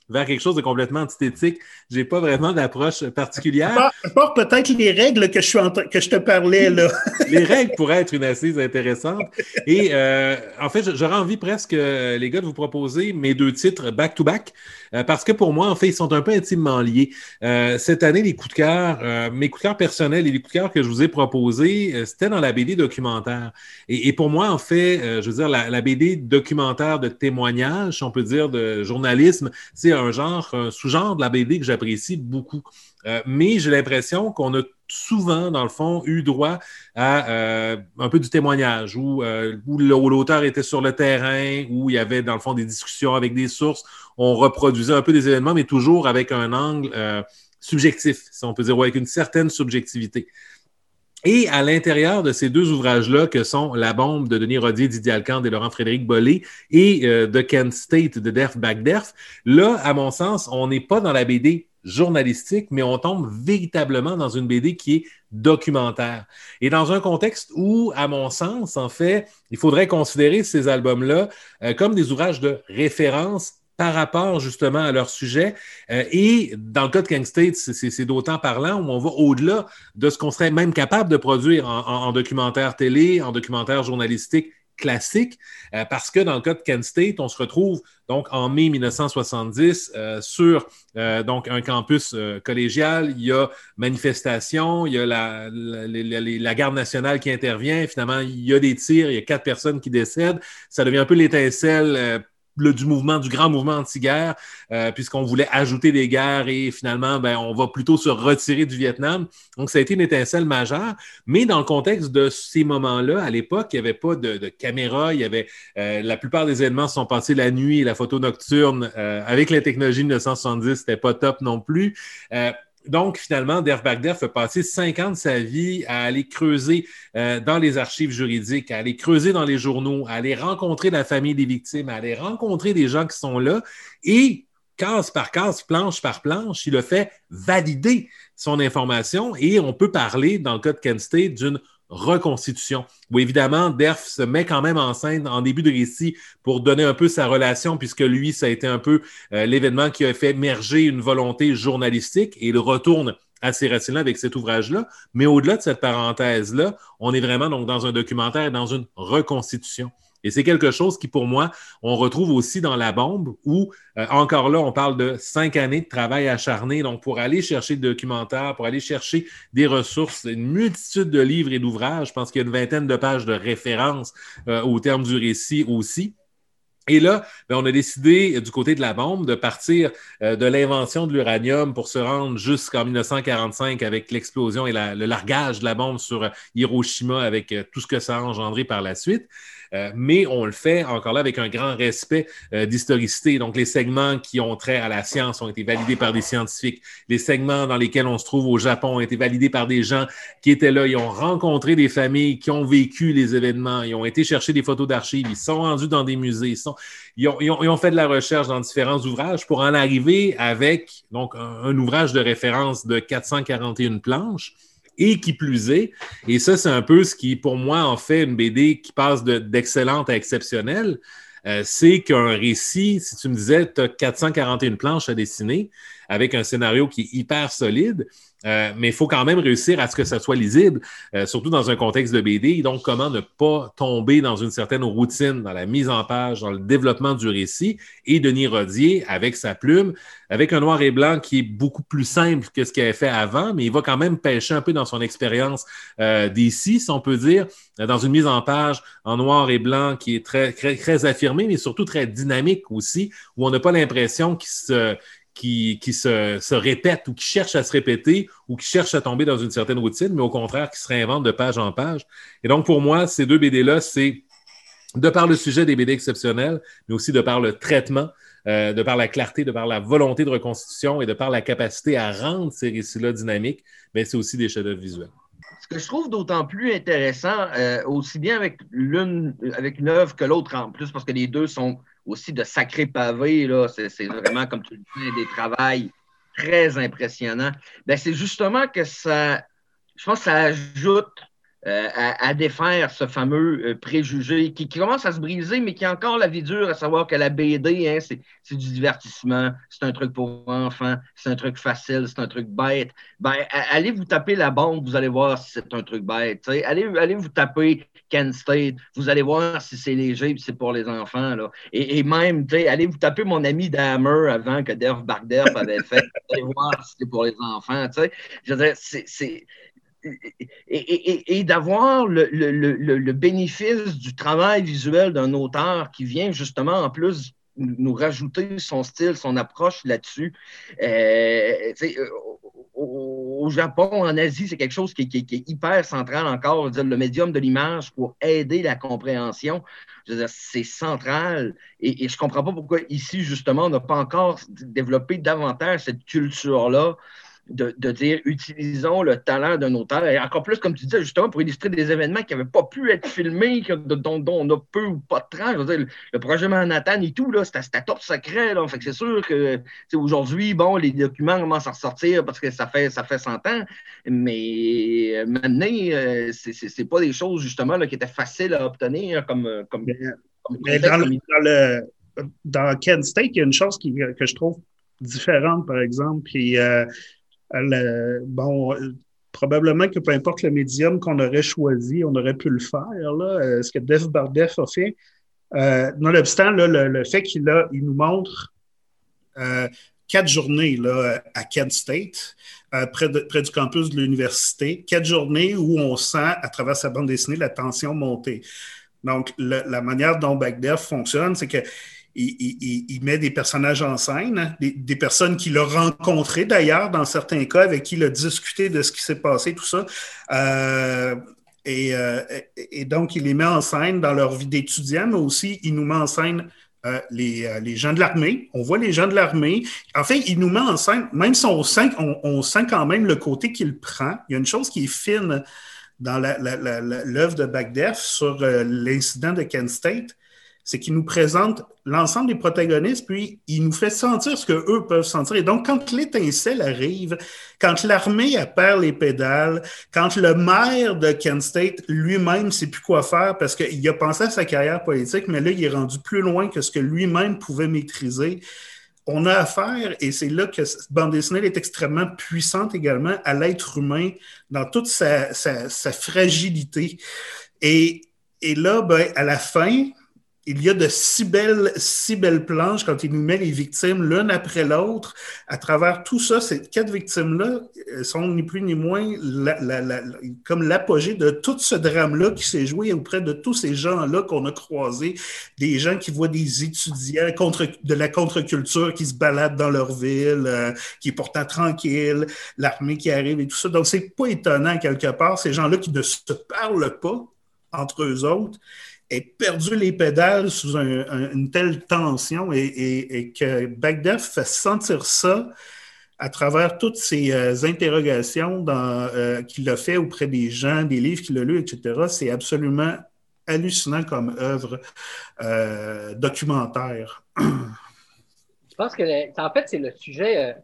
vers quelque chose de complètement antithétique. J'ai pas vraiment d'approche particulière. À part peut-être les règles que je te parlais, là. Les règles pourraient être une assise intéressante. Et en fait, j'aurais envie presque, les gars, de vous proposer mes 2 titres back-to-back, parce que pour moi, en fait, ils sont un peu intimement liés. Cette année, les coups de cœur, mes coups de cœur personnels et les coups de cœur que je vous ai proposés, c'était dans la BD documentaire. Et pour moi, en fait, je veux dire, la BD documentaire de témoignage, si on peut dire, de journalisme, c'est un sous-genre de la BD que j'apprécie beaucoup. Mais j'ai l'impression qu'on a souvent, dans le fond, eu droit à un peu du témoignage, où l'auteur était sur le terrain, où il y avait, dans le fond, des discussions avec des sources. On reproduisait un peu des événements, mais toujours avec un angle subjectif, si on peut dire, ou avec une certaine subjectivité. Et à l'intérieur de ces 2 ouvrages-là, que sont La bombe de Denis Rodier, Didier Alcande et Laurent-Frédéric Bollé, et The Kent State de Derf Backderf, là, à mon sens, on n'est pas dans la BD journalistique, mais on tombe véritablement dans une BD qui est documentaire. Et dans un contexte où, à mon sens, en fait, il faudrait considérer ces albums-là comme des ouvrages de référence par rapport justement à leur sujet. Et dans le cas de Kent State, c'est d'autant parlant où on va au-delà de ce qu'on serait même capable de produire en documentaire télé, en documentaire journalistique classique, parce que dans le cas de Kent State, on se retrouve donc en mai 1970 sur donc un campus collégial. Il y a manifestation, il y a la garde nationale qui intervient. Finalement, il y a des tirs, il y a 4 personnes qui décèdent. Ça devient un peu l'étincelle du grand mouvement anti-guerre, puisqu'on voulait ajouter des guerres et finalement, on va plutôt se retirer du Vietnam. Donc, ça a été une étincelle majeure. Mais dans le contexte de ces moments-là, à l'époque, il n'y avait pas de caméra. Il y avait la plupart des événements se sont passés la nuit et la photo nocturne. Avec la technologie de 1970, c'était pas top non plus. Donc, finalement, Derf Backderf a passé 5 ans de sa vie à aller creuser dans les archives juridiques, à aller creuser dans les journaux, à aller rencontrer la famille des victimes, à aller rencontrer des gens qui sont là et case par case, planche par planche, il a fait valider son information et on peut parler, dans le cas de Kent State, d'une reconstitution, où évidemment, Derf se met quand même en scène en début de récit pour donner un peu sa relation, puisque lui, ça a été un peu l'événement qui a fait émerger une volonté journalistique et il retourne à ces racines-là avec cet ouvrage-là. Mais au-delà de cette parenthèse-là, on est vraiment donc dans un documentaire et dans une reconstitution. Et c'est quelque chose qui, pour moi, on retrouve aussi dans La bombe, où, encore là, on parle de 5 années de travail acharné, donc pour aller chercher des documentaires, pour aller chercher des ressources, une multitude de livres et d'ouvrages. Je pense qu'il y a une 20aine de pages de références au terme du récit aussi. Et là, on a décidé, du côté de La bombe, de partir de l'invention de l'uranium pour se rendre jusqu'en 1945 avec l'explosion et le largage de la bombe sur Hiroshima avec tout ce que ça a engendré par la suite. Mais on le fait encore là avec un grand respect d'historicité. Donc, les segments qui ont trait à la science ont été validés par des scientifiques. Les segments dans lesquels on se trouve au Japon ont été validés par des gens qui étaient là. Ils ont rencontré des familles qui ont vécu les événements. Ils ont été chercher des photos d'archives. Ils sont rendus dans des musées. Ils ont fait de la recherche dans différents ouvrages pour en arriver avec donc un ouvrage de référence de 441 planches. Et qui plus est, et ça, c'est un peu ce qui, pour moi, en fait une BD qui passe d'excellente à exceptionnelle, c'est qu'un récit, si tu me disais, tu as 441 planches à dessiner avec un scénario qui est hyper solide, mais il faut quand même réussir à ce que ça soit lisible, surtout dans un contexte de BD. Et donc, comment ne pas tomber dans une certaine routine, dans la mise en page, dans le développement du récit. Et Denis Rodier, avec sa plume, avec un noir et blanc qui est beaucoup plus simple que ce qu'il avait fait avant, mais il va quand même pêcher un peu dans son expérience d'ici, si on peut dire, dans une mise en page en noir et blanc qui est très, très, très affirmée, mais surtout très dynamique aussi, où on n'a pas l'impression qui se répète ou qui cherche à se répéter ou qui cherche à tomber dans une certaine routine, mais au contraire, qui se réinvente de page en page. Et donc, pour moi, ces 2 BD-là, c'est de par le sujet des BD exceptionnels, mais aussi de par le traitement, de par la clarté, de par la volonté de reconstitution et de par la capacité à rendre ces récits-là dynamiques, mais c'est aussi des chefs-d'œuvre visuels. Ce que je trouve d'autant plus intéressant, aussi bien avec une œuvre que l'autre en plus, parce que les deux sont aussi de sacrés pavés, là. C'est vraiment, comme tu le dis, des travails très impressionnants. Ben, c'est justement que ça, je pense que ça ajoute à défaire ce fameux préjugé qui commence à se briser, mais qui a encore la vie dure, à savoir que la BD, hein, c'est du divertissement, c'est un truc pour enfants, c'est un truc facile, c'est un truc bête. Ben, allez vous taper La Bombe, vous allez voir si c'est un truc bête. Allez vous taper Kent State, vous allez voir si c'est léger et c'est pour les enfants. Là. Et même, allez vous taper Mon ami Dahmer avant que Derf Barderf avait fait, vous allez voir si c'est pour les enfants. Je veux dire, c'est et d'avoir le bénéfice du travail visuel d'un auteur qui vient justement en plus nous rajouter son style, son approche là-dessus. Au Japon, en Asie, c'est quelque chose qui est hyper central encore. Dire, le médium de l'image pour aider la compréhension, je veux dire, c'est central. Et je ne comprends pas pourquoi ici, justement, on n'a pas encore développé davantage cette culture-là de dire utilisons le talent d'un auteur, et encore plus, comme tu disais, justement, pour illustrer des événements qui n'avaient pas pu être filmés, dont on a peu ou pas de traces. Je veux dire, le projet Manhattan et tout, c'était top secret. Là. Fait que c'est sûr que aujourd'hui, bon, les documents commencent à ressortir parce que ça fait 100 ans, mais maintenant, c'est pas des choses, justement, là, qui étaient faciles à obtenir comme mais dans Kent State, il y a une chose que je trouve différente, par exemple, puis probablement que peu importe le médium qu'on aurait choisi, on aurait pu le faire, là, ce que Derf Barderf a fait. Nonobstant le fait qu'il nous montre 4 journées là, à Kent State, près du campus de l'université, 4 journées où on sent, à travers sa bande dessinée, la tension monter. Donc, la manière dont Barderf fonctionne, c'est que il met des personnages en scène, des personnes qu'il a rencontrées d'ailleurs, dans certains cas, avec qui il a discuté de ce qui s'est passé, tout ça. Et donc, il les met en scène dans leur vie d'étudiant, mais aussi, il nous met en scène les gens de l'armée. On voit les gens de l'armée. En fait, il nous met en scène, même si on sent quand même le côté qu'il prend. Il y a une chose qui est fine dans l'œuvre de Barderf sur l'incident de Kent State, c'est qu'il nous présente l'ensemble des protagonistes, puis il nous fait sentir ce qu'eux peuvent sentir. Et donc, quand l'étincelle arrive, quand l'armée perd les pédales, quand le maire de Kent State lui-même ne sait plus quoi faire parce qu'il a pensé à sa carrière politique, mais là, il est rendu plus loin que ce que lui-même pouvait maîtriser, on a affaire, et c'est là que cette bande dessinée est extrêmement puissante également, à l'être humain dans toute sa fragilité. Et là, ben, à la fin, il y a de si belles planches quand il nous met les victimes l'une après l'autre. À travers tout ça, ces 4 victimes-là sont ni plus ni moins comme l'apogée de tout ce drame-là qui s'est joué auprès de tous ces gens-là qu'on a croisés, des gens qui voient des étudiants de la contre-culture qui se baladent dans leur ville, qui est pourtant tranquille, l'armée qui arrive et tout ça. Donc, c'est pas étonnant quelque part, ces gens-là qui ne se parlent pas entre eux autres, aient perdu les pédales sous une telle tension et que Barderf fait sentir ça à travers toutes ces interrogations qu'il a fait auprès des gens, des livres qu'il a lus, etc. C'est absolument hallucinant comme œuvre documentaire. Je pense que, en fait, c'est le sujet.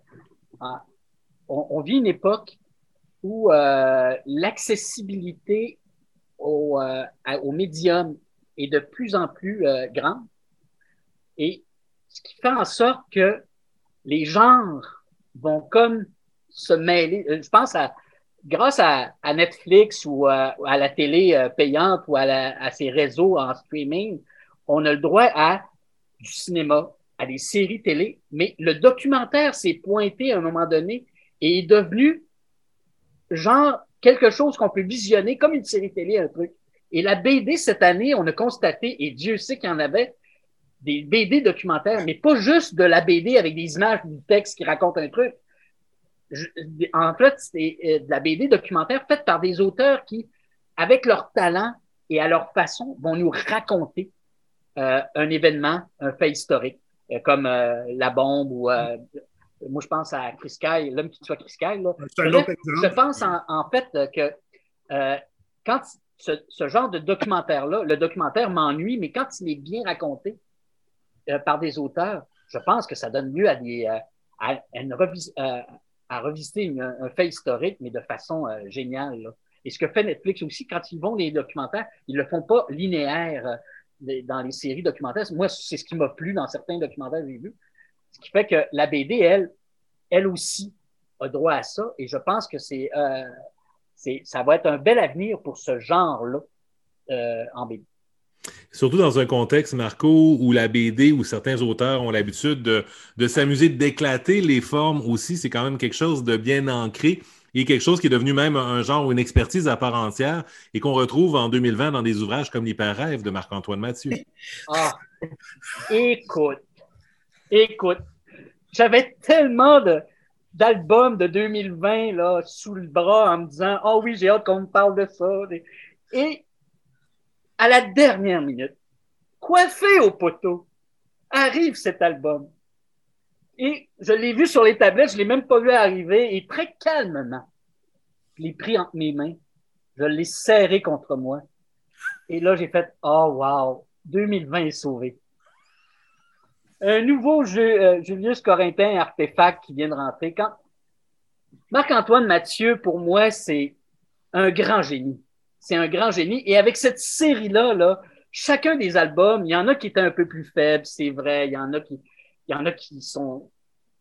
On vit une époque où l'accessibilité au médium est de plus en plus grande. Et ce qui fait en sorte que les genres vont comme se mêler. Je pense grâce à Netflix ou à la télé payante ou à ces réseaux en streaming, on a le droit à du cinéma, à des séries télé, mais le documentaire s'est pointé à un moment donné et est devenu genre quelque chose qu'on peut visionner comme une série télé, un truc. Et la BD, cette année, on a constaté, et Dieu sait qu'il y en avait, des BD documentaires, mais pas juste de la BD avec des images ou du texte qui raconte un truc. En fait, c'est de la BD documentaire faite par des auteurs qui, avec leur talent et à leur façon, vont nous raconter un événement, un fait historique, comme La Bombe ou moi, je pense à Chris Kyle, L'homme qui tue Chris Kyle. Là. Je pense en fait que quand ce genre de documentaire-là, le documentaire m'ennuie, mais quand il est bien raconté par des auteurs, je pense que ça donne lieu à revisiter un fait historique, mais de façon géniale. Là. Et ce que fait Netflix aussi, quand ils vont les documentaires, ils le font pas linéaire dans les séries documentaires. Moi, c'est ce qui m'a plu dans certains documentaires que j'ai vus. Ce qui fait que la BD, elle aussi, a droit à ça. Et je pense que ça va être un bel avenir pour ce genre-là en BD. Surtout dans un contexte, Marco, où la BD ou certains auteurs ont l'habitude de s'amuser, d'éclater les formes aussi. C'est quand même quelque chose de bien ancré et quelque chose qui est devenu même un genre ou une expertise à part entière et qu'on retrouve en 2020 dans des ouvrages comme l'Hyper-Rêve de Marc-Antoine Mathieu. Ah, écoute, j'avais tellement d'albums de 2020 là, sous le bras en me disant « Ah oui, j'ai hâte qu'on me parle de ça. » Et à la dernière minute, coiffé au poteau, arrive cet album. Et je l'ai vu sur les tablettes, je ne l'ai même pas vu arriver, et très calmement, je l'ai pris entre mes mains, je l'ai serré contre moi. Et là, j'ai fait « Oh wow, 2020 est sauvé. » Un nouveau jeu, Julius Corentin Artefact qui vient de rentrer. Marc-Antoine Mathieu, pour moi, c'est un grand génie. C'est un grand génie. Et avec cette série-là, là, chacun des albums, il y en a qui étaient un peu plus faibles, c'est vrai. Il y en a qui sont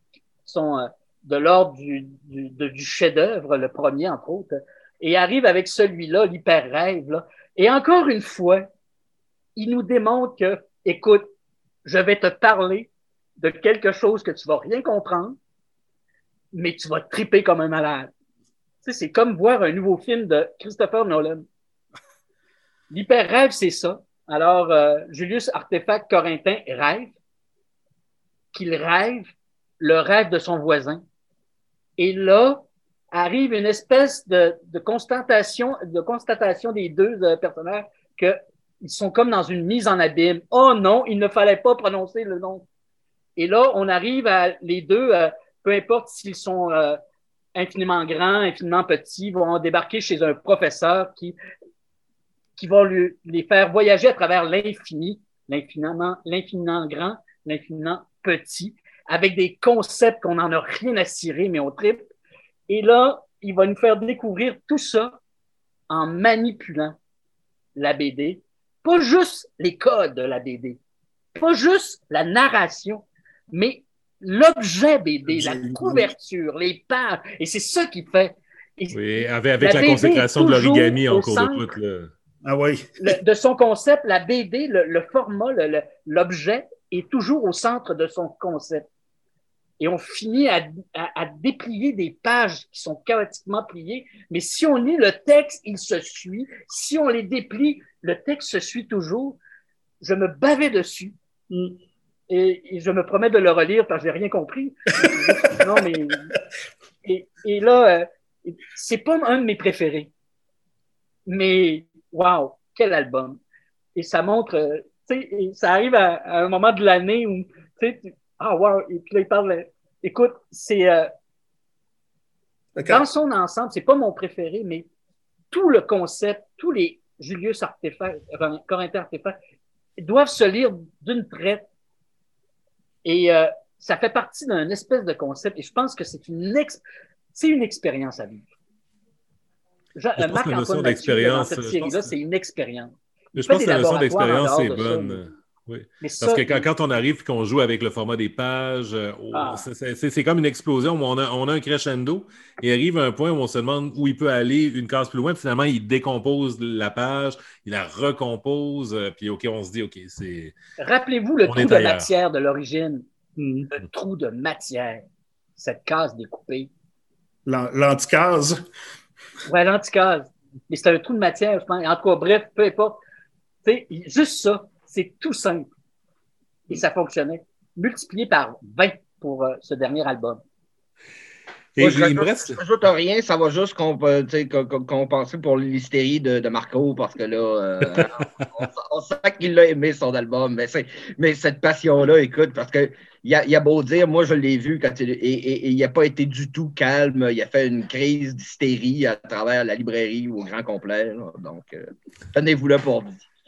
de l'ordre du chef-d'œuvre, le premier, entre autres. Et arrive avec celui-là, l'Hyper-Rêve. Là. Et encore une fois, il nous démontre que, écoute, je vais te parler de quelque chose que tu vas rien comprendre, mais tu vas triper comme un malade. Tu sais, c'est comme voir un nouveau film de Christopher Nolan. L'Hyper-Rêve, c'est ça. Alors, Julius Artefact Corentin rêve qu'il rêve le rêve de son voisin. Et là, arrive une espèce de constatation des deux personnages qu'ils sont comme dans une mise en abîme. Oh non, il ne fallait pas prononcer le nom. Et là, on arrive à les deux, peu importe s'ils sont infiniment grands, infiniment petits, vont débarquer chez un professeur qui va les faire voyager à travers l'infini, l'infiniment grand, l'infiniment petit, avec des concepts qu'on n'en a rien à cirer, mais on tripe. Et là, il va nous faire découvrir tout ça en manipulant la BD. Pas juste les codes de la BD, pas juste la narration, mais l'objet BD, la couverture, les pages. Et c'est ça qui fait. Oui, avec la consécration de l'origami en cours de route. Ah oui. De son concept, la BD, le format, l'objet est toujours au centre de son concept. Et on finit à déplier des pages qui sont chaotiquement pliées, mais si on lit le texte, il se suit. Si on les déplie, le texte se suit toujours. Je me bavais dessus. Et je me promets de le relire parce que j'ai rien compris. Non, mais... Et là, c'est pas un de mes préférés. Mais, wow, quel album. Et ça montre, tu sais, ça arrive à un moment de l'année où, tu sais, wow, et puis là, il parle, écoute, c'est, dans son ensemble, c'est pas mon préféré, mais tout le concept, tous les Julius Artefact, Corentin Artefact, doivent se lire d'une traite. Et ça fait partie d'un espèce de concept, et je pense que c'est une expérience à vivre. Marc-Antoine Mathieu, dans cette série-là, c'est une expérience. Je pense que la notion d'expérience, c'est bonne. Oui. Parce que quand on arrive et qu'on joue avec le format des pages, c'est comme une explosion où on a un crescendo et arrive à un point où on se demande où il peut aller une case plus loin. Puis finalement, il décompose la page, il la recompose, puis OK, on se dit, OK, c'est... Rappelez-vous le trou de matière de l'origine. Le trou de matière. Cette case découpée. L'anticase. Ouais, l'anticase. Mais c'est un trou de matière, je pense. En tout cas, bref, peu importe. Tu sais, juste ça. C'est tout simple. Et ça fonctionnait. Multiplié par 20 pour ce dernier album. Et moi, je rajoute rien, ça va juste compenser pour l'hystérie de Marco, parce que là, on sent qu'il a aimé son album. Mais cette passion-là, écoute, parce que il a beau dire, moi je l'ai vu quand il n'a pas été du tout calme, il a fait une crise d'hystérie à travers la librairie au grand complet. Là. Donc, tenez-vous là pour vous.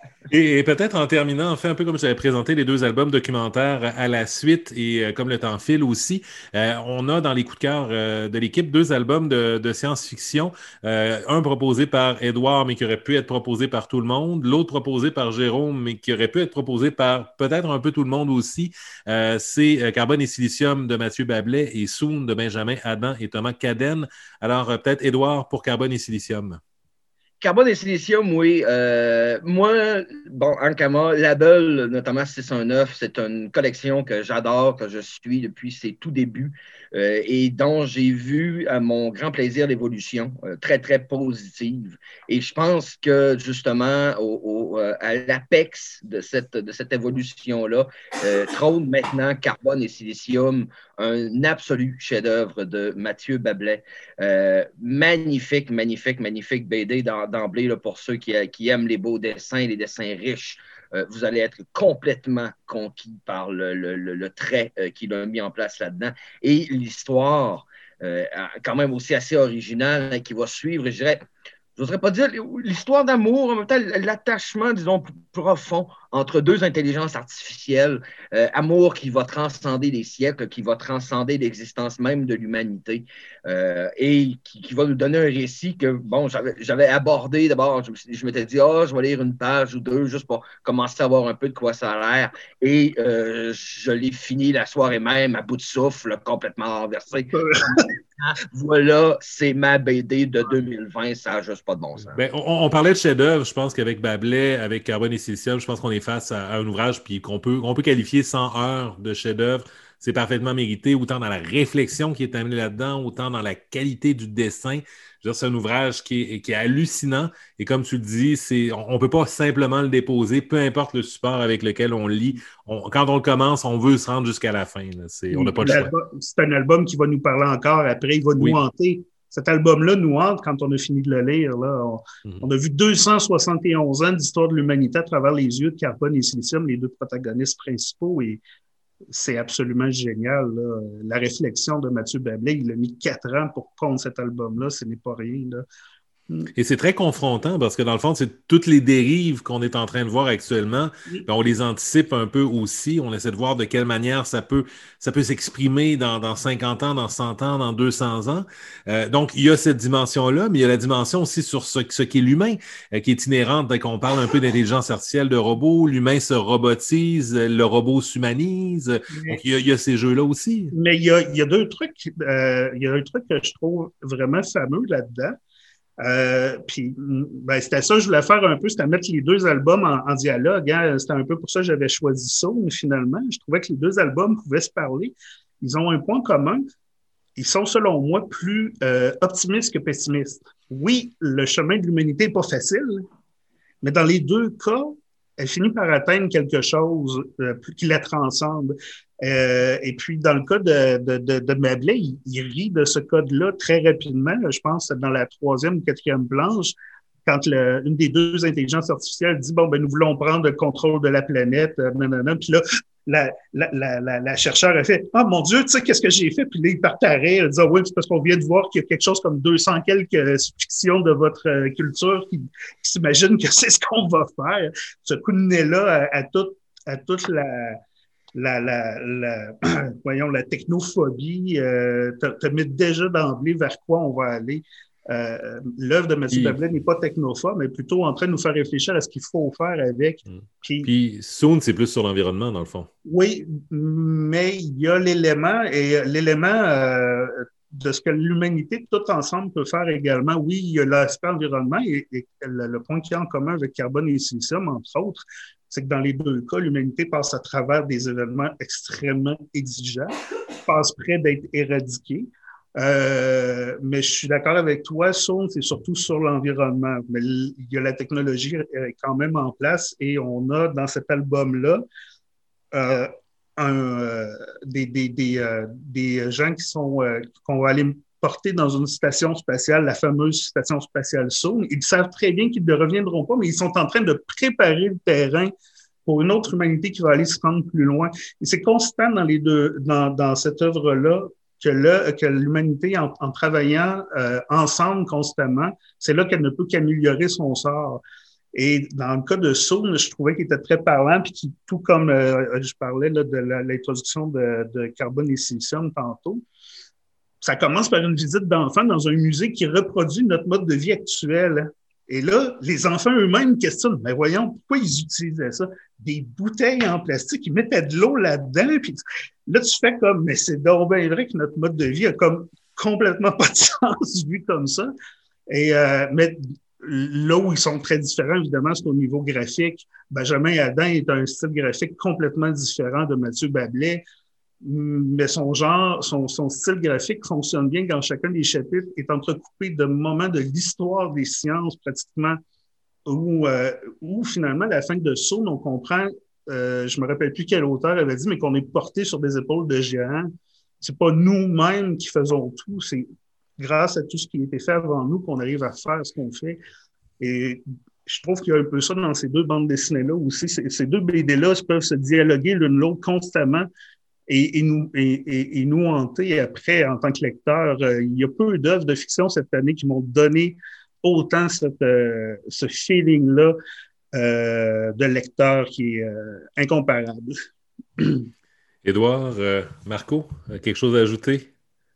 Et peut-être en terminant, en fait, un peu comme j'avais présenté les deux albums documentaires à la suite et comme le temps file aussi, on a dans les coups de cœur de l'équipe deux albums de science-fiction. Un proposé par Édouard, mais qui aurait pu être proposé par tout le monde. L'autre proposé par Jérôme, mais qui aurait pu être proposé par peut-être un peu tout le monde aussi. C'est Carbone et Silicium de Mathieu Bablet et Soon de Benjamin Adam et Thomas Cadenne. Alors, peut-être Édouard pour Carbone et Silicium. Carbone et silicium, oui. Moi, bon, Ankama, Label, notamment 619, c'est une collection que j'adore, que je suis depuis ses tout débuts et dont j'ai vu à mon grand plaisir l'évolution très, très positive. Et je pense que, justement, à l'apex de cette évolution-là, trône maintenant Carbone et silicium, un absolu chef-d'œuvre de Mathieu Bablet. Magnifique, magnifique, magnifique BD d'emblée là, pour ceux qui aiment les beaux dessins, les dessins riches. Vous allez être complètement conquis par le trait qu'il a mis en place là-dedans. Et l'histoire, quand même aussi assez originale, qui va suivre, je dirais, je n'oserais pas dire l'histoire d'amour, en même temps, l'attachement, disons, profond entre deux intelligences artificielles, amour qui va transcender les siècles, qui va transcender l'existence même de l'humanité, et qui va nous donner un récit que, bon, j'avais abordé d'abord, je m'étais dit, je vais lire une page ou deux juste pour commencer à voir un peu de quoi ça a l'air, et je l'ai fini la soirée même à bout de souffle, complètement renversé. Voilà, c'est ma BD de 2020, ça n'a juste pas de bon sens. Ben, on parlait de chef-d'œuvre, je pense qu'avec Bablet, avec Carbone et Silicium, je pense qu'on est face à un ouvrage puis qu'on peut qualifier 100 heures de chef-d'œuvre. C'est parfaitement mérité, autant dans la réflexion qui est amenée là-dedans, autant dans la qualité du dessin. Je veux dire, c'est un ouvrage qui est hallucinant. Et comme tu le dis, on ne peut pas simplement le déposer, peu importe le support avec lequel on le lit. Quand on le commence, on veut se rendre jusqu'à la fin. On n'a pas le choix. C'est un album qui va nous parler encore après. Il va nous hanter. Cet album-là nous hante quand on a fini de le lire. Là. On a vu 271 ans d'histoire de l'humanité à travers les yeux de Carbone et Silicium, les deux protagonistes principaux. Et c'est absolument génial. Là. La réflexion de Mathieu Bablet, il a mis 4 ans pour prendre cet album-là. Ce n'est pas rien. Là. Et c'est très confrontant parce que dans le fond, c'est toutes les dérives qu'on est en train de voir actuellement. Ben, on les anticipe un peu aussi. On essaie de voir de quelle manière ça peut s'exprimer dans 50 ans, dans 100 ans, dans 200 ans. Donc, il y a cette dimension-là, mais il y a la dimension aussi sur ce qu'est l'humain, qui est inhérente. Dès qu'on parle un peu d'intelligence artificielle de robots, l'humain se robotise, le robot s'humanise. Donc, il y a ces jeux-là aussi. Mais il y a deux trucs. Il y a un truc que je trouve vraiment fameux là-dedans. Puis, c'était ça que je voulais faire un peu, c'était mettre les deux albums en dialogue. Hein. C'était un peu pour ça que j'avais choisi ça, mais finalement, je trouvais que les deux albums pouvaient se parler. Ils ont un point commun. Ils sont, selon moi, plus optimistes que pessimistes. Oui, le chemin de l'humanité n'est pas facile, mais dans les deux cas, elle finit par atteindre quelque chose qui la transcende. Et puis, dans le cas de Bablet, il rit de ce code-là très rapidement. Je pense dans la 3e ou 4e planche, quand une des deux intelligences artificielles dit « Bon, nous voulons prendre le contrôle de la planète. » Puis là, la chercheure a fait « Ah, mon Dieu, tu sais, qu'est-ce que j'ai fait? » Puis là, il partait à rire. Il disait « Oui, c'est parce qu'on vient de voir qu'il y a quelque chose comme 200 quelques fictions de votre culture qui s'imaginent que c'est ce qu'on va faire. » Ce coup de nez-là à toute la technophobie te met déjà d'emblée vers quoi on va aller. L'œuvre de Mathieu Bablet n'est pas technophobe, mais plutôt en train de nous faire réfléchir à ce qu'il faut faire avec. Puis Soon, c'est plus sur l'environnement, dans le fond. Oui, mais il y a l'élément de ce que l'humanité toute ensemble peut faire également. Oui, il y a l'aspect environnement et le point qu'il y a en commun avec Carbone et Silicium, entre autres, c'est que dans les deux cas, l'humanité passe à travers des événements extrêmement exigeants, passe près d'être éradiquée. Mais je suis d'accord avec toi, Soun, c'est surtout sur l'environnement. Mais il y a la technologie quand même en place et on a dans cet album-là des gens qu'on va aller porter dans une station spatiale, la fameuse station spatiale Soun. Ils savent très bien qu'ils ne reviendront pas, mais ils sont en train de préparer le terrain pour une autre humanité qui va aller se rendre plus loin. Et c'est constant dans cette œuvre-là que l'humanité, en travaillant ensemble constamment, c'est là qu'elle ne peut qu'améliorer son sort. Et dans le cas de Soun, je trouvais qu'il était très parlant, puis tout comme je parlais là, de l'introduction de Carbone et Silicium tantôt, ça commence par une visite d'enfants dans un musée qui reproduit notre mode de vie actuel. Et là, les enfants eux-mêmes questionnent, mais voyons, pourquoi ils utilisaient ça? Des bouteilles en plastique, ils mettaient de l'eau là-dedans, puis là, tu fais comme, mais c'est donc bien vrai que notre mode de vie a comme complètement pas de sens vu comme ça. Mais là où ils sont très différents, évidemment, c'est au niveau graphique. Benjamin Adam est un style graphique complètement différent de Mathieu Bablet, mais son style graphique fonctionne bien quand chacun des chapitres est entrecoupé de moments de l'histoire des sciences, pratiquement, où finalement, à la fin de Saune, on comprend, je me rappelle plus quel auteur avait dit, mais qu'on est porté sur des épaules de géants. C'est pas nous-mêmes qui faisons tout, c'est grâce à tout ce qui a été fait avant nous qu'on arrive à faire ce qu'on fait. Et je trouve qu'il y a un peu ça dans ces deux bandes dessinées-là aussi. Ces deux BD-là peuvent se dialoguer l'une l'autre constamment et nous hanter après en tant que lecteur. Il y a peu d'œuvres de fiction cette année qui m'ont donné autant ce feeling-là de lecteur qui est incomparable. Édouard, Marco, quelque chose à ajouter?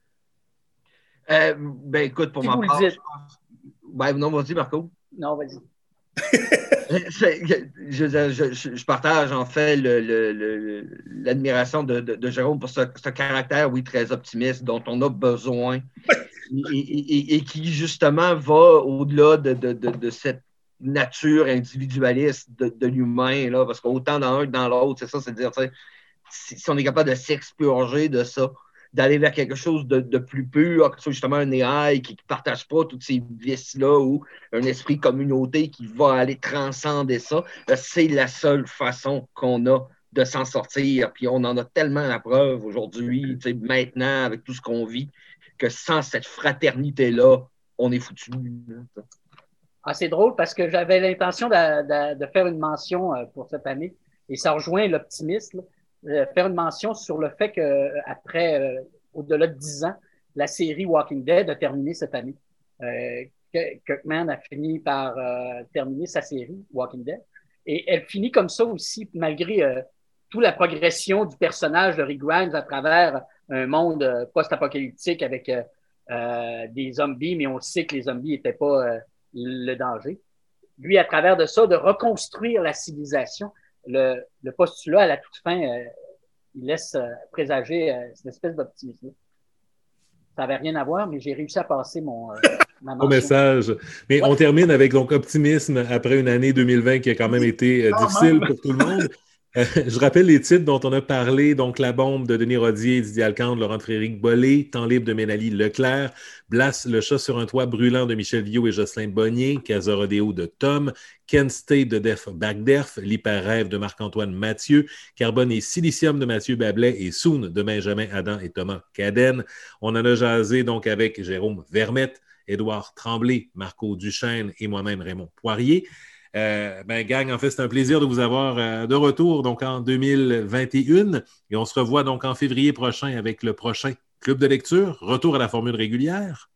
Ben écoute, pour Si ma vous le part, dites. Ben, non, vas-y, Marco. Non, vas-y. Je partage en fait l'admiration de Jérôme pour ce caractère, oui, très optimiste, dont on a besoin et qui justement va au-delà de cette nature individualiste de l'humain, là, parce qu'autant dans un que dans l'autre, c'est ça, c'est de dire, si on est capable de s'expurger de ça, d'aller vers quelque chose de plus pur, que ce soit justement un AI qui ne partage pas toutes ces vices-là ou un esprit communauté qui va aller transcender ça, c'est la seule façon qu'on a de s'en sortir. Puis on en a tellement la preuve aujourd'hui, maintenant, avec tout ce qu'on vit, que sans cette fraternité-là, on est foutu. Ah, c'est drôle parce que j'avais l'intention de faire une mention pour cette année et ça rejoint l'optimisme. Faire une mention sur le fait qu'après, au-delà de 10 ans, la série Walking Dead a terminé cette année. Kirkman a fini par terminer sa série Walking Dead. Et elle finit comme ça aussi, malgré toute la progression du personnage de Rick Grimes à travers un monde post-apocalyptique avec des zombies, mais on sait que les zombies n'étaient pas le danger. Lui, à travers de ça, de reconstruire la civilisation, le postulat à la toute fin, il laisse présager cette espèce d'optimisme. Ça n'avait rien à voir, mais j'ai réussi à passer ma mention. Au message. Mais on termine avec donc optimisme après une année 2020 qui a quand même été difficile pour tout le monde. Je rappelle les titres dont on a parlé. Donc, La bombe de Denis Rodier, Didier Alcande, Laurent-Frédéric Bollé, Temps libre de Ménalie Leclerc, Blas, Le chat sur un toit brûlant de Michel Viau et Jocelyn Bonnier, Casa Rodéo de Tom, Ken State de Def Bagderf, L'hyper-rêve de Marc-Antoine Mathieu, Carbone et Silicium de Mathieu Bablet et Soun de Benjamin Adam et Thomas Cadenne. On en a jasé donc avec Jérôme Vermette, Édouard Tremblay, Marco Duchesne et moi-même Raymond Poirier. Gang, en fait, c'est un plaisir de vous avoir de retour donc en 2021 et on se revoit donc en février prochain avec le prochain Club de lecture, retour à la formule régulière.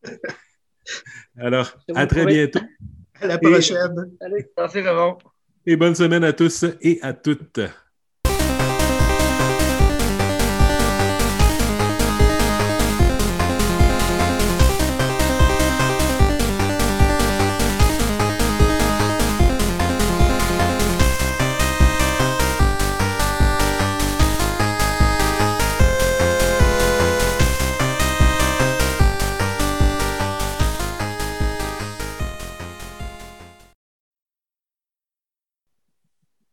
Alors, à très bientôt. À la prochaine. Allez. Merci, Raymond. Et bonne semaine à tous et à toutes.